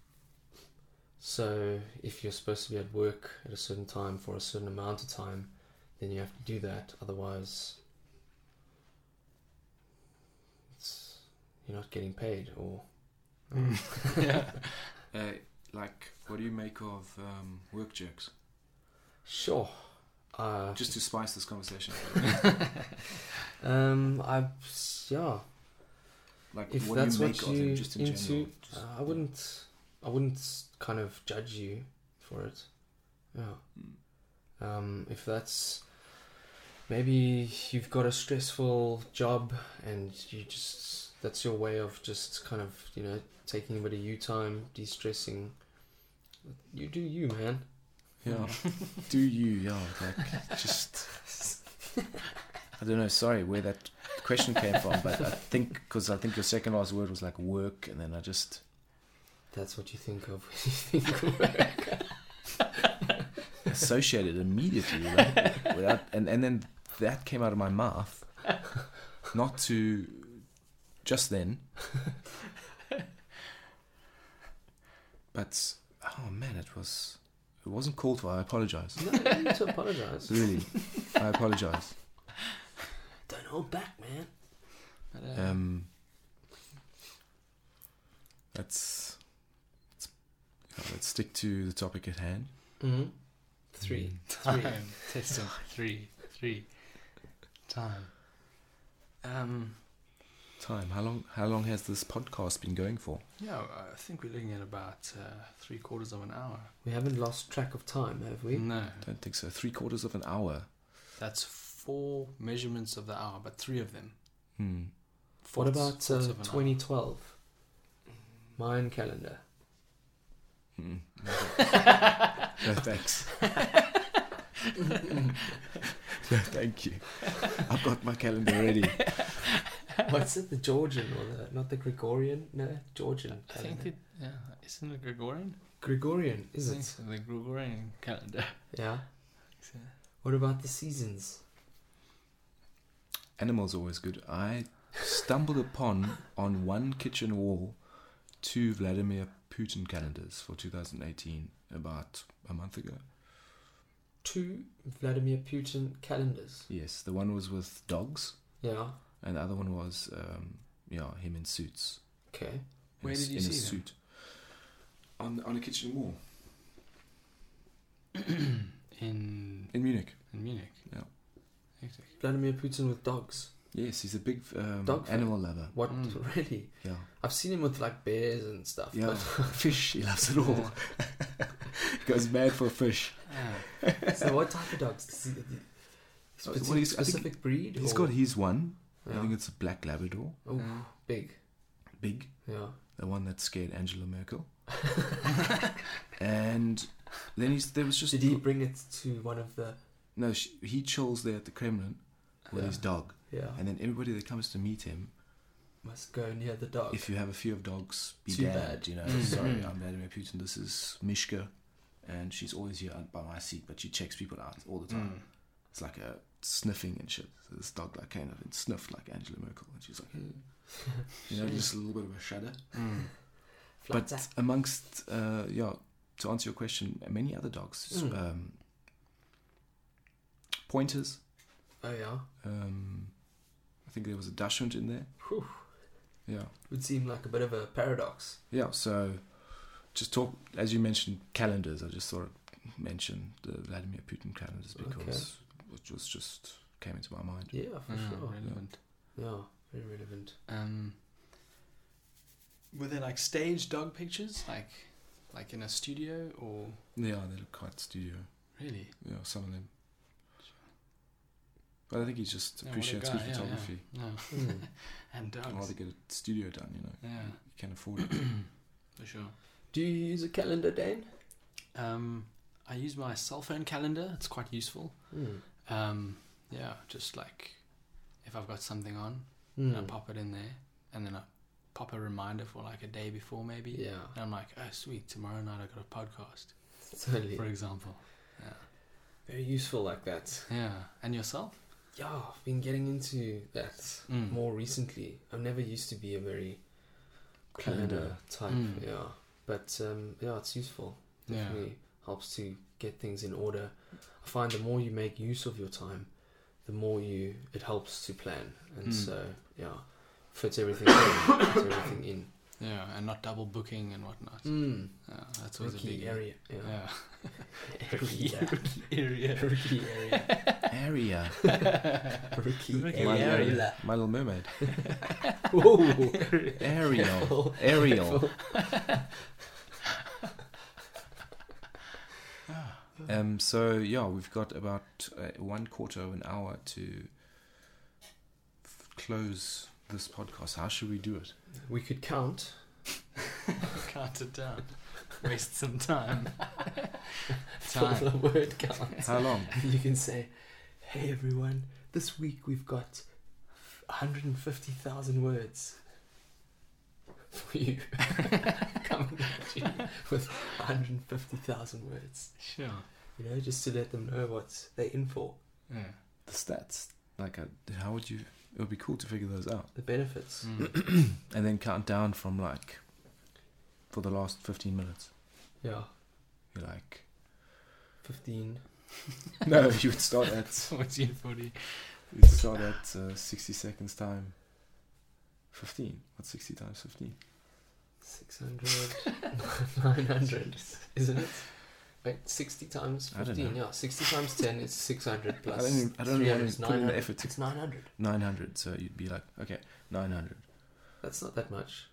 So if you're supposed to be at work at a certain time for a certain amount of time, then you have to do that. Otherwise, it's, you're not getting paid. Or yeah. Uh, like, what do you make of um, work jerks? sure. Uh, Just to spice this conversation. um, I yeah. Like, If what that's do you make what of you them, just in into, general? Just- uh, I wouldn't. I wouldn't kind of judge you for it. Yeah. Mm. Um, if that's maybe you've got a stressful job and you just that's your way of just kind of you know taking a bit of you time, de-stressing. You do you, man. Yeah. Do you? Yeah. Like, just. I don't know. Sorry where that question came from, but I think because I think your second last word was like work, and then I just That's what you think of when you think of work. associated immediately, like, without, and and then that came out of my mouth, not to just then, but oh man, it was it wasn't called for. I apologize. No, you need to apologize. Really, I apologize. Don't hold back, man. But, uh, Um, let's let's, yeah, let's stick to the topic at hand. Mm-hmm. Three. Three. time. Testing. Three. Three. Time. Um. Time. How long? How long has this podcast been going for? Yeah, I think we're looking at about uh, three quarters of an hour. We haven't lost track of time, have we? No, I don't think so. Three quarters of an hour. that's four measurements of the hour, but three of them. Hmm. What Fourths- about fourths uh, of an hour. twenty twelve? Mayan calendar. Mm. No, thanks. No, thank you. I've got my calendar ready. What's it? The Georgian or the not the Gregorian? No, Georgian I calendar. think it, yeah, isn't it Gregorian? Gregorian, is I think it? so, the Gregorian calendar. Yeah. So, What about the seasons? Animals are always good. I stumbled upon on one kitchen wall two Vladimir Putin calendars for two thousand eighteen about a month ago. Two Vladimir Putin calendars. Yes, the one was with dogs, Yeah. and the other one was um, yeah him in suits. Okay. In Where a, did you in see a them? suit? On on a kitchen wall in in Munich. in Munich. Yeah. Hectic. Vladimir Putin with dogs. Yes, he's a big um, Dog fan. animal lover. What Mm. really? Yeah, I've seen him with like bears and stuff. yeah. But Fish, he loves it all. He goes mad for fish. Ah, so what type of dogs? Does he, Uh, specific, well, he's- I think specific breed? He's or- got his one. Yeah. I think it's a black Labrador, Oh, Yeah. big. big, Yeah. the one that scared Angela Merkel. And then he's there was just Did he bring it to one of the? no. She, he chills there at the Kremlin with Yeah. his dog, Yeah. and then everybody that comes to meet him Must go near the dog. If you have a fear of dogs, be Too damned. bad. You know, Mm. sorry, Mm. I'm Vladimir Putin. This is Mishka, and she's always here by my seat, but she checks people out all the time. Mm. It's like a sniffing and shit. So this dog like came up and sniffed like Angela Merkel, and she's like, hey. You know, just a little bit of a shudder. Mm. Flat But tap. amongst, uh, yeah, to answer your question, many other dogs, Mm. um, pointers. Oh yeah. Um, I think there was a Dachshund in there. Whew. Yeah, Would seem like a bit of a paradox. yeah. So, just talk as you mentioned calendars. I just thought I'd mention the Vladimir Putin calendars because it was just came into my mind. Yeah, for Yeah, sure. relevant. Yeah, very relevant. Um, were there like stage dog pictures, like like in a studio, or Yeah, they look quite studio. really? Yeah, some of them. But I think he just Yeah, what a appreciates guy, good yeah, photography. Yeah. Mm. No. And I'd rather dogs. get a studio done, you know. Yeah, You can afford it. for sure. Do you use a calendar, Dane? Um, I use my cell phone calendar. It's quite useful. Mm. Um, yeah, just like if I've got something on, Mm. I pop it in there, and then I pop a reminder for like a day before maybe. Yeah, And I'm like, oh sweet, tomorrow night I got a podcast, totally. for example. Yeah. Very useful like that. Yeah. And yourself? Yeah, I've been getting into that Mm. more recently. I've never used to be a very Calendar. planner type. Mm. Yeah, but um, yeah, it's useful. Yeah. Definitely helps to get things in order. I find the more you make use of your time, the more you it helps to plan, and Mm. so yeah, fits everything in, fits everything in. Yeah, and not double booking and whatnot. Mm. Yeah, that's always a Rookie big area. Yeah. Yeah. Rookie area. Rookie area. Area. Rookie Rookie My, area. area. My Little Mermaid. Whoa. Ariel. Ariel. Um, so yeah, we've got about uh, one quarter of an hour to f- close this podcast. How should we do it? We could count. Count it down. Waste some time. For Time. the word count. How long? You can say, "Hey everyone, this week we've got one hundred fifty thousand words for you." Coming at you with one hundred fifty thousand words. Sure. You know, just to let them know what they're in for, Yeah. The stats. Like, uh, how would you? It would be cool to figure those out, the benefits. Mm. and then count down from like for the last fifteen minutes. Yeah, You're like, fifteen. no, you would start at fourteen forty. you'd start at uh, sixty seconds time. Fifteen. What's sixty times fifteen? six hundred, nine hundred, isn't it? Wait, sixty times I don't fifteen, know. yeah. sixty times ten is six hundred plus. I don't even- I don't three wanna hundred is put in the nine hundred. effort to- It's nine hundred. Nine hundred. So you'd be like, okay, nine hundred. That's not that much.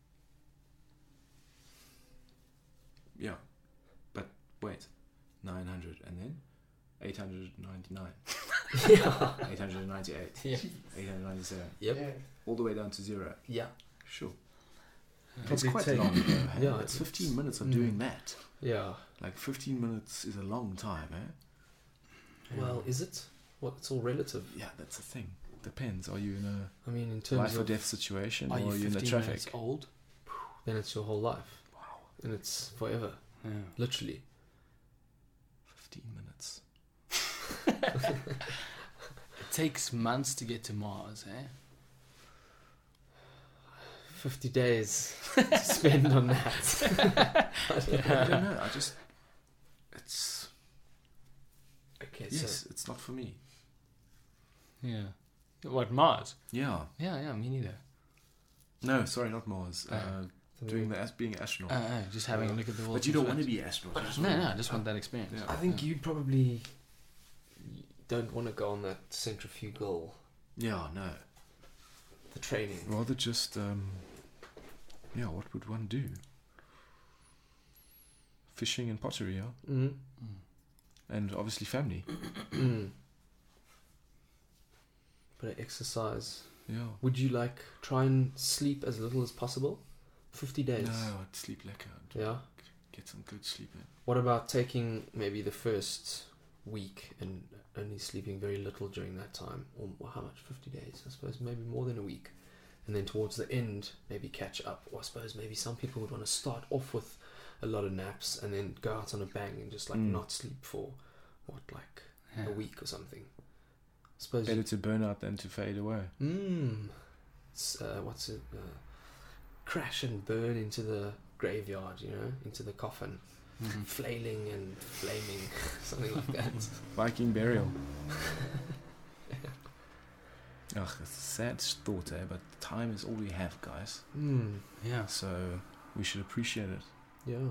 Yeah, but wait, nine hundred and then eight hundred ninety-nine, Yeah. eight hundred ninety-eight, Yeah. eight hundred ninety-seven, Yep. all the way down to zero. Yeah. Sure. Yeah. It's Probably quite take- long. Though, hey? Yeah, it's it's- fifteen minutes of mm. doing that. Yeah. Like fifteen minutes is a long time, eh? Well, is it? Well, it's all relative. Yeah, that's the thing. Depends. Are you in a I mean, in terms life or of death situation, Are or you are you in the fifteen traffic? minutes old? then it's your whole life, Wow, and it's forever, Yeah. literally. fifteen minutes. It takes months to get to Mars, eh? Fifty days to spend on that. I don't know. I just, it's Okay, yes, it's not for me. Yeah. What, Mars? Yeah. Yeah, yeah, me neither. No, sorry, not Mars. Oh. Uh, so doing the as being astronaut. Uh, uh, just having a look at the world. but you don't from want to space. be astronaut. You just No, wanna- no, I just want that experience. Yeah. I think you probably don't want to go on that centrifugal, Yeah, no. the training. Rather just, um, yeah, what would one do? Fishing and pottery, yeah? Mm. Mm. And obviously family. Mm. But exercise. Yeah. Would you like try and sleep as little as possible? Fifty days. No, I'd sleep lekker. I'd Yeah. get some good sleep in. What about taking maybe the first week and only sleeping very little during that time, or how much? Fifty days, I suppose. Maybe more than a week. and then towards the end maybe catch up. Or I suppose maybe some people would want to start off with a lot of naps and then go out on a bang and just like Mm. not sleep for what like Yeah. a week or something. I suppose. Better to burn out than to fade away. Mm. It's, uh, what's it? Uh, crash and burn into the graveyard, you know, into the coffin, Mhm. flailing and flaming, something like that. Viking burial. Ugh, it's a sad thought, eh? But time is all we have, guys. Mm. Yeah. So we should appreciate it. Yeah.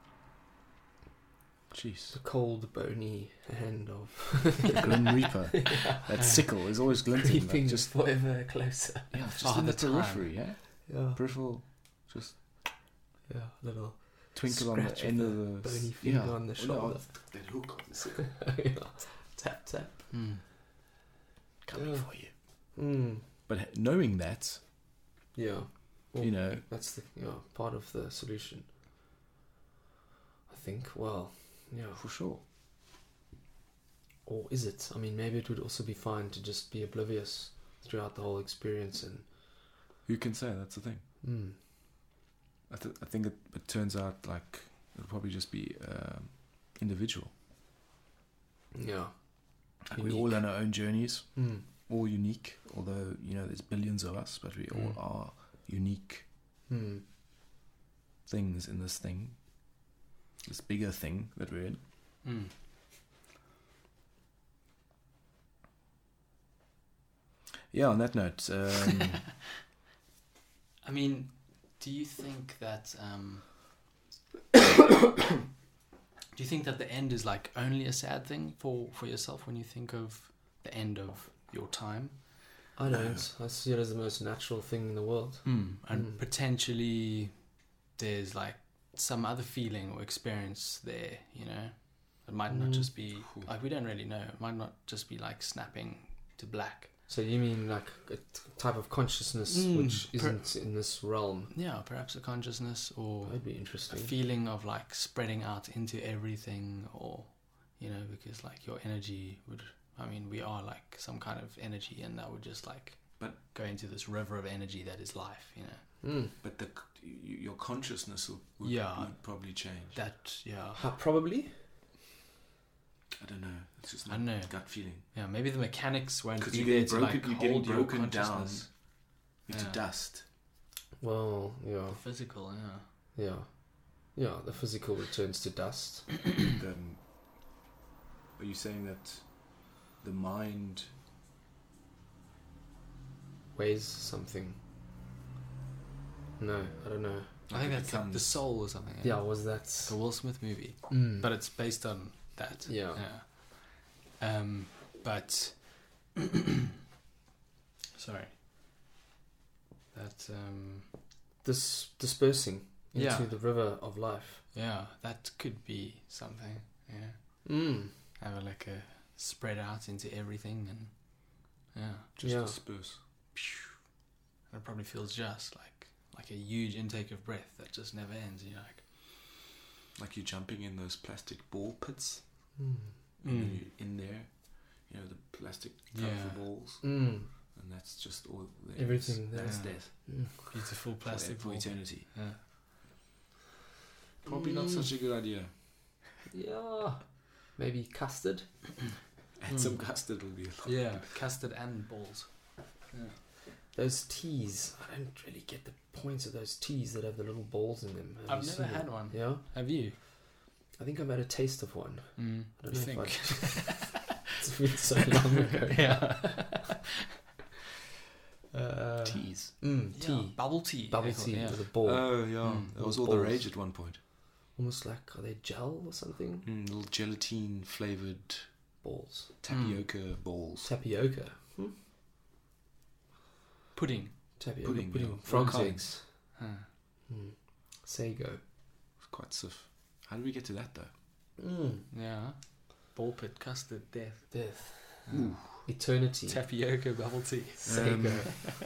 Jeez. The cold, bony hand of The Grim Reaper. That sickle is always glinting. Like creeping just, just forever closer. yeah, just Father in the Time. periphery, yeah? Yeah. Peripheral, just Yeah. Little twinkle on Scratch the with end the of the... bony finger yeah. on the No, shoulder. that hook on the sickle. yeah. Tap tap. Mm. Coming Yeah. for you. Mm. But h- knowing that, Yeah. Well, you know, that's the yeah part of the solution. I think. Well, yeah. for sure. Or is it? I mean, maybe it would also be fine to just be oblivious throughout the whole experience and. Who can say? That's the thing. Mm. I, th- I think it, it turns out like it'll probably just be um, individual. Yeah. Like we Unique. all on our own journeys, Mm. all unique. Although you know there's billions of us, but we all Mm. are unique Mm. things in this thing, this bigger thing that we're in. Mm. Yeah. On that note, um, I mean, do you think that um, do you think that the end is like only a sad thing for, for yourself when you think of the end of your time? I don't. I see it as the most natural thing in the world. Mm. And Mm. potentially there's like some other feeling or experience there, you know? It might not Mm. just be like we don't really know. It might not just be like snapping to black. So you mean like a t- type of consciousness Mm, which per- isn't in this realm? Yeah, perhaps a consciousness or That'd be a interesting. feeling of like spreading out into everything, or you know, because like your energy would, I mean, we are like some kind of energy, and that would just like But- go into this river of energy that is life, you know. Mm. but the c- y- your consciousness will, would, Yeah. would probably change. That yeah, Ha, probably. I don't know. It's just I my don't know. gut feeling. yeah. Maybe the mechanics won't Because be you're there getting to broken- like you're getting hold your broken down. consciousness. Into Yeah. dust. Well, yeah, The physical, yeah. yeah, yeah. The physical returns to dust. Then, are you saying that the mind? Weighs something. No, I don't know. I think it that's like the becomes- soul or something. Yeah, was that? The Will Smith movie, Mm. but it's based on that. Yeah. Yeah. Um, but sorry. That um, Dis- dispersing into Yeah. the river of life. yeah, that could be something. Yeah, Mm. have a, like a spread out into everything, and yeah, Just Yeah. disperse. it probably feels just like like a huge intake of breath that just never ends. You know, like Like you're jumping in those plastic ball pits. Mm. And then Mm. you're in there. You know, the plastic Yeah. colourful balls. Mm. And that's just all there Everything is. there. That's Yeah. death. Mm. beautiful plastic for, for ball. eternity. Yeah. Probably not Mm. such a good idea. Yeah. Maybe custard. Add some custard will be a lot. Yeah, custard and balls. Yeah. Those teas. I don't really get the point of those teas that have the little balls in them. Have I've you never seen had them? one. Yeah. Have you? I think I've had a taste of one. Mm, I don't you know think? if It's been so long ago. yeah. Uh, Teas. Mm, Yeah, tea. bubble tea. Bubble they call it, tea yeah. with a ball. Oh, yeah. Mm. That was Little all the balls. rage at one point. Almost like, are they gel or something? Mm, little gelatine flavoured Balls. tapioca balls. Tapioca. Hmm? Pudding. Tapioca Pudding, pudding. yeah. Frog's All kinds. eggs. Huh. Mm. Sago. It's quite stiff. How did we get to that though? Mm. Yeah. Ball pit custard death. Death. Uh, Eternity. Tapioca bubble tea. Sago. Um,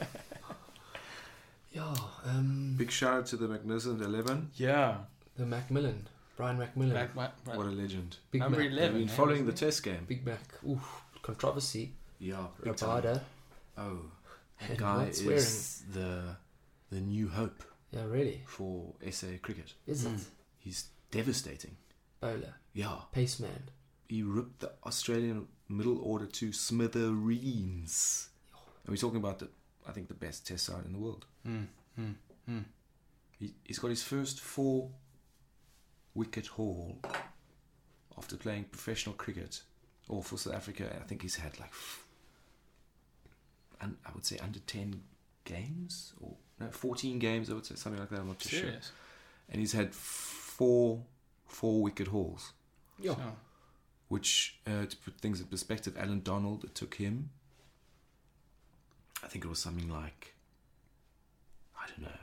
yeah. Um, Big shout out to the Magnificent Eleven. Yeah. the Macmillan. Brian Macmillan. Mac, Mac, Mac. What a legend. Big Number Mac. I've eleven. been eh, following the wasn't test game. Big Mac. Ooh. Controversy. Yeah, big time. Rabada. Oh, That And guy not is the the new hope Yeah, really. for S A cricket. Is Mm. it? He's devastating. Bowler. Yeah, Paceman. he ripped the Australian middle order to smithereens. And we're talking about the, I think, the best Test side in the world. Mm. Mm. Mm. He, he's got his first four wicket haul after playing professional cricket, or for South Africa. I think he's had like, f- un, I would say under ten games, or no, fourteen games. I would say something like that. I'm not too sure. Serious. And he's had four four wicket hauls, Yeah. So, which uh, to put things in perspective, Alan Donald, it took him, I think it was something like, I don't know,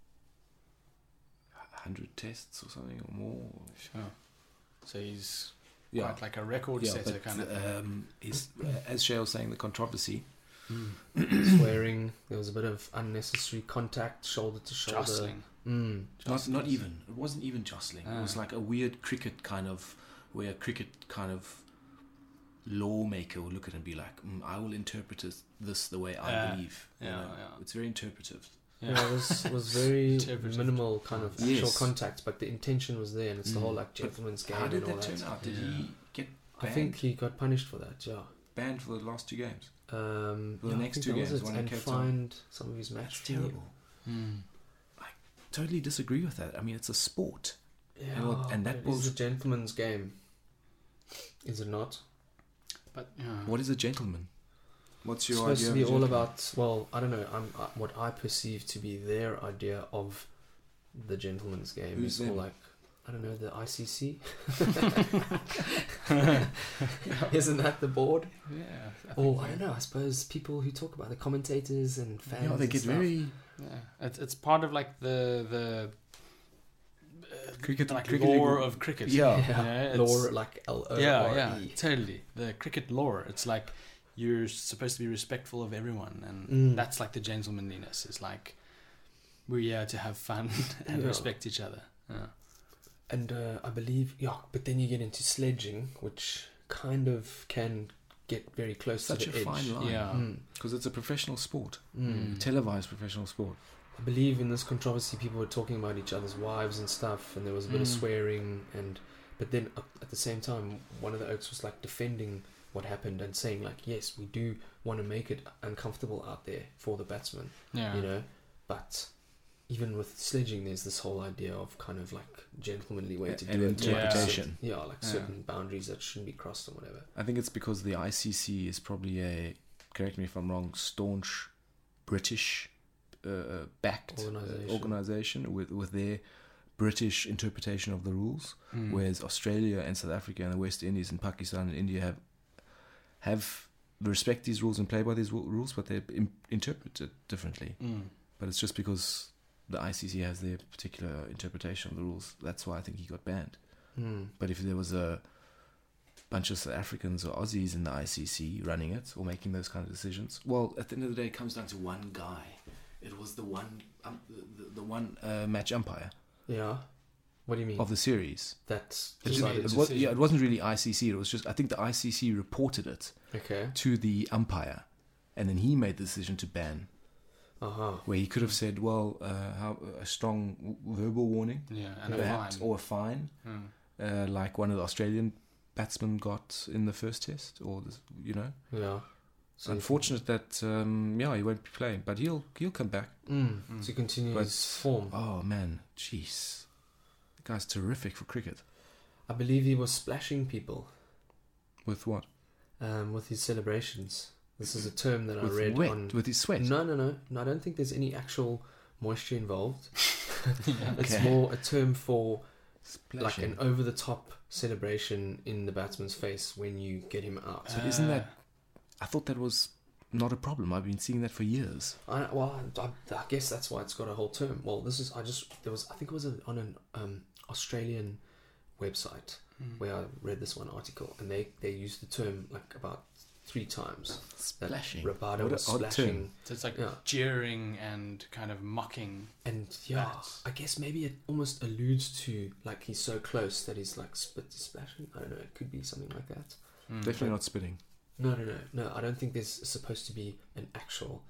one hundred tests or something or more. sure. So he's Yeah, quite like a record yeah, setter but kind of thing. um, is, as Shay was saying, the controversy. Mm. Swearing. There was a bit of unnecessary contact, shoulder to shoulder. Jostling. Mm. Not, not even. It wasn't even jostling. It was Ah. like a weird cricket kind of, where a cricket kind of lawmaker will look at it and be like, mm, I will interpret it- this the way I Yeah. believe. You Yeah, know? yeah. It's very interpretive. Yeah, it was it was very Interpretive. minimal kind of actual Yes. contact, but the intention was there, and it's the Mm. whole like But gentleman's game How did and all that that. turn out? Did Yeah. he get I banned, think he got punished for that. Yeah. banned for the last two games? Um, For the yeah, I next think two that was games, it, one in and Cape Town. fined some of his match That's team. terrible. Mm. Totally disagree with that. I mean, it's a sport. Yeah, And what- and that it was- is a gentleman's game, is it not? But yeah. What is a gentleman? What's It's your supposed idea to be of a all gentleman? about. Well, I don't know. I'm uh, what I perceive to be their idea of the gentleman's game. Who's is all them? like, I don't know, the I C C. Isn't that the board? Yeah. I think Or I yeah. don't know. I suppose people who talk about the commentators and fans. Yeah, they and get stuff. very Yeah. It's it's part of like the the uh, cricket. like cricket lore league- of cricket. Yeah. You know, it's- lore like L O R E. Yeah, yeah, totally. The cricket lore. It's like you're supposed to be respectful of everyone, and Mm. that's like the gentlemanliness. Is like we're here to have fun and Yeah. respect each other. Yeah. And uh, I believe, yeah, but then you get into sledging, which kind of can get very close Such to a the edge. fine line. Yeah. Mm. Because it's a professional sport, Mm. televised professional sport. I believe in this controversy, people were talking about each other's wives and stuff, and there was a bit of Mm. swearing. And but then uh, at the same time, one of the Oaks was like defending what happened and saying like, yes, we do want to make it uncomfortable out there for the batsman, Yeah. you know. But even with sledging, there's this whole idea of kind of like gentlemanly way to And do it, interpretation. Yeah, like Yeah. certain boundaries that shouldn't be crossed or whatever. I think it's because the I C C is probably a, correct me if I'm wrong, staunch British uh, uh, backed Organisation. uh, organisation with, with their British interpretation of the rules, Mm. whereas Australia and South Africa and the West Indies and Pakistan and India have have respect these rules and play by these ru- rules, but they im- interpret it differently. Mm. But it's just because the I C C has their particular interpretation of the rules. That's why I think he got banned. Mm. But if there was a bunch of South Africans or Aussies in the I C C running it or making those kind of decisions, well, at the end of the day, it comes down to one guy. It was the one, um, the, the one uh, match umpire Yeah. What do you mean? of the series. That's It, decided it to- was, yeah, it wasn't really I C C. It was just, I think the I C C reported it okay. to the umpire, and then he made the decision to ban. Uh huh. Where he could have said, well, uh, how a strong w- verbal warning, Yeah, and a that, fine. or a fine, Mm. uh, like one of the Australian batsmen got in the first test, or this, you know. Yeah. It's unfortunate that um, yeah, he won't be playing, but he'll he'll come back. Mm, Mm. to continue But- his form. Oh man, jeez, the guy's terrific for cricket. I believe he was splashing people With what? um, with his celebrations. This is a term that With I read wet, on. with his sweat. No, no, no, no. I don't think there's any actual moisture involved. Yeah. It's Okay. more a term for Splashing. like an over-the-top celebration in the batsman's face when you get him out. So isn't that? I thought that was not a problem. I've been seeing that for years. I, well, I, I guess that's why it's got a whole term. Well, this is I just there was I think it was a, on an um, Australian website Mm. where I read this one article, and they they used the term like about three times. That Splashing. Rabada What was an odd splashing, term. So it's like yeah. jeering and kind of mocking. and yeah, Bats. I guess maybe it almost alludes to like he's so close that he's like split splashing. I don't know. It could be something like that. Mm. Definitely not spitting. No, no, no, no. I don't think there's supposed to be an actual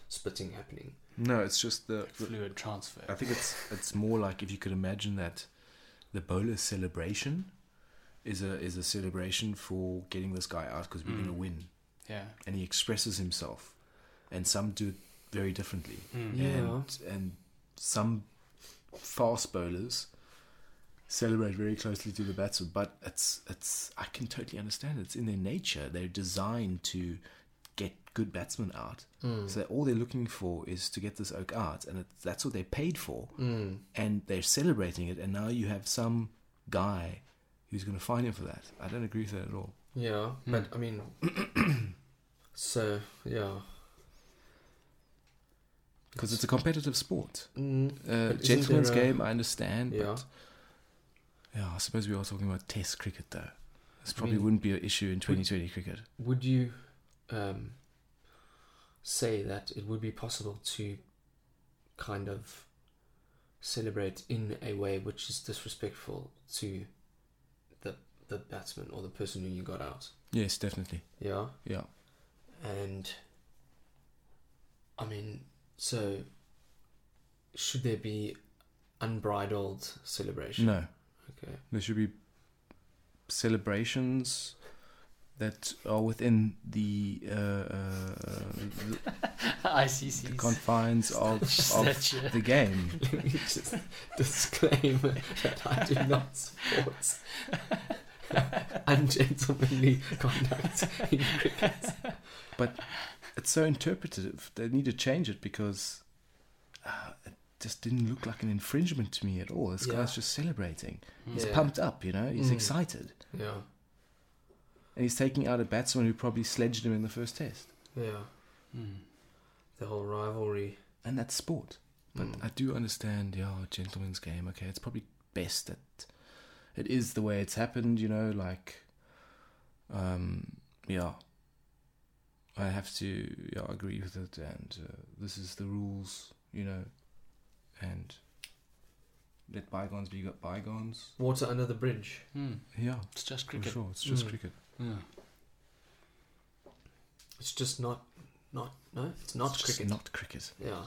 spitting happening. No, it's just the, the Fluid transfer. I think it's it's more like if you could imagine that the bowler celebration is a is a celebration for getting this guy out because we're Mm. going to win, Yeah. and he expresses himself, and some do it very differently, Mm. Yeah. and and some fast bowlers celebrate very closely to the batsman, but it's it's I can totally understand it. It's in their nature. They're designed to get good batsmen out. Mm. So all they're looking for is to get this oak out, and it's, that's what they're paid for. Mm. And they're celebrating it, and now you have some guy who's going to fine him for that. I don't agree with that at all. Yeah, Mm. but I mean, so yeah, Because it's a competitive sport. Mm. Uh, But isn't gentleman's there a- game, I understand, Yeah. but yeah, I suppose we are talking about Test cricket, though. This I probably mean, wouldn't be an issue in twenty twenty cricket. Would you um, say that it would be possible to kind of celebrate in a way which is disrespectful to the the batsman or the person who you got out? Yes, definitely. Yeah, Yeah. and I mean, so should there be unbridled celebration? No, Okay. there should be celebrations that are within the, uh, uh, the, I C C. the confines of, of Such a- the game. Let me just disclaim that I do not support ungentlemanly conduct in cricket. But it's so interpretative. They need to change it because uh, it just didn't look like an infringement to me at all. This Yeah. guy's just celebrating. He's Yeah. pumped up, you know. He's Mm. excited. Yeah, And he's taking out a batsman who probably sledged him in the first test. yeah. Mm. The whole rivalry. And that's sport. But Mm. I do understand, yeah, gentleman's game. Okay, it's probably best that it is the way it's happened, you know, like, um, yeah. I have to, yeah, agree with it, and uh, this is the rules, you know, and let bygones be bygones. Water under the bridge. Mm. Yeah, It's just for cricket. sure, it's just Mm. cricket. Yeah. It's just not, not, no, it's not It's just cricket. not cricket. Yeah.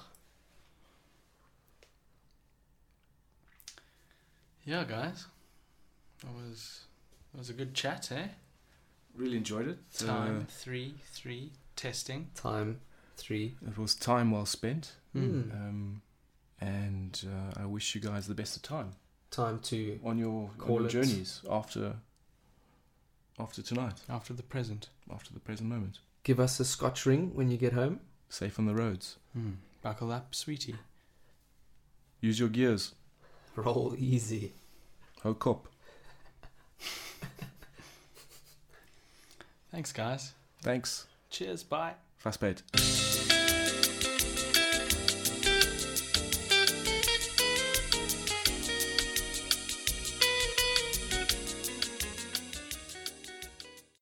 Yeah, guys. That was that was a good chat, eh? Really enjoyed it. Time Uh, three three testing. Time three. it was time well spent. Mm. Um, and uh, I wish you guys the best of time Time to on your, on Call your it. journeys after after tonight, After the present. after the present moment. give us a Scotch ring when you get home. Safe on the roads. Mm. Buckle up, sweetie. Use your gears. Roll easy. Ho kop. Thanks, guys. Thanks. Cheers. Bye. Fastbait.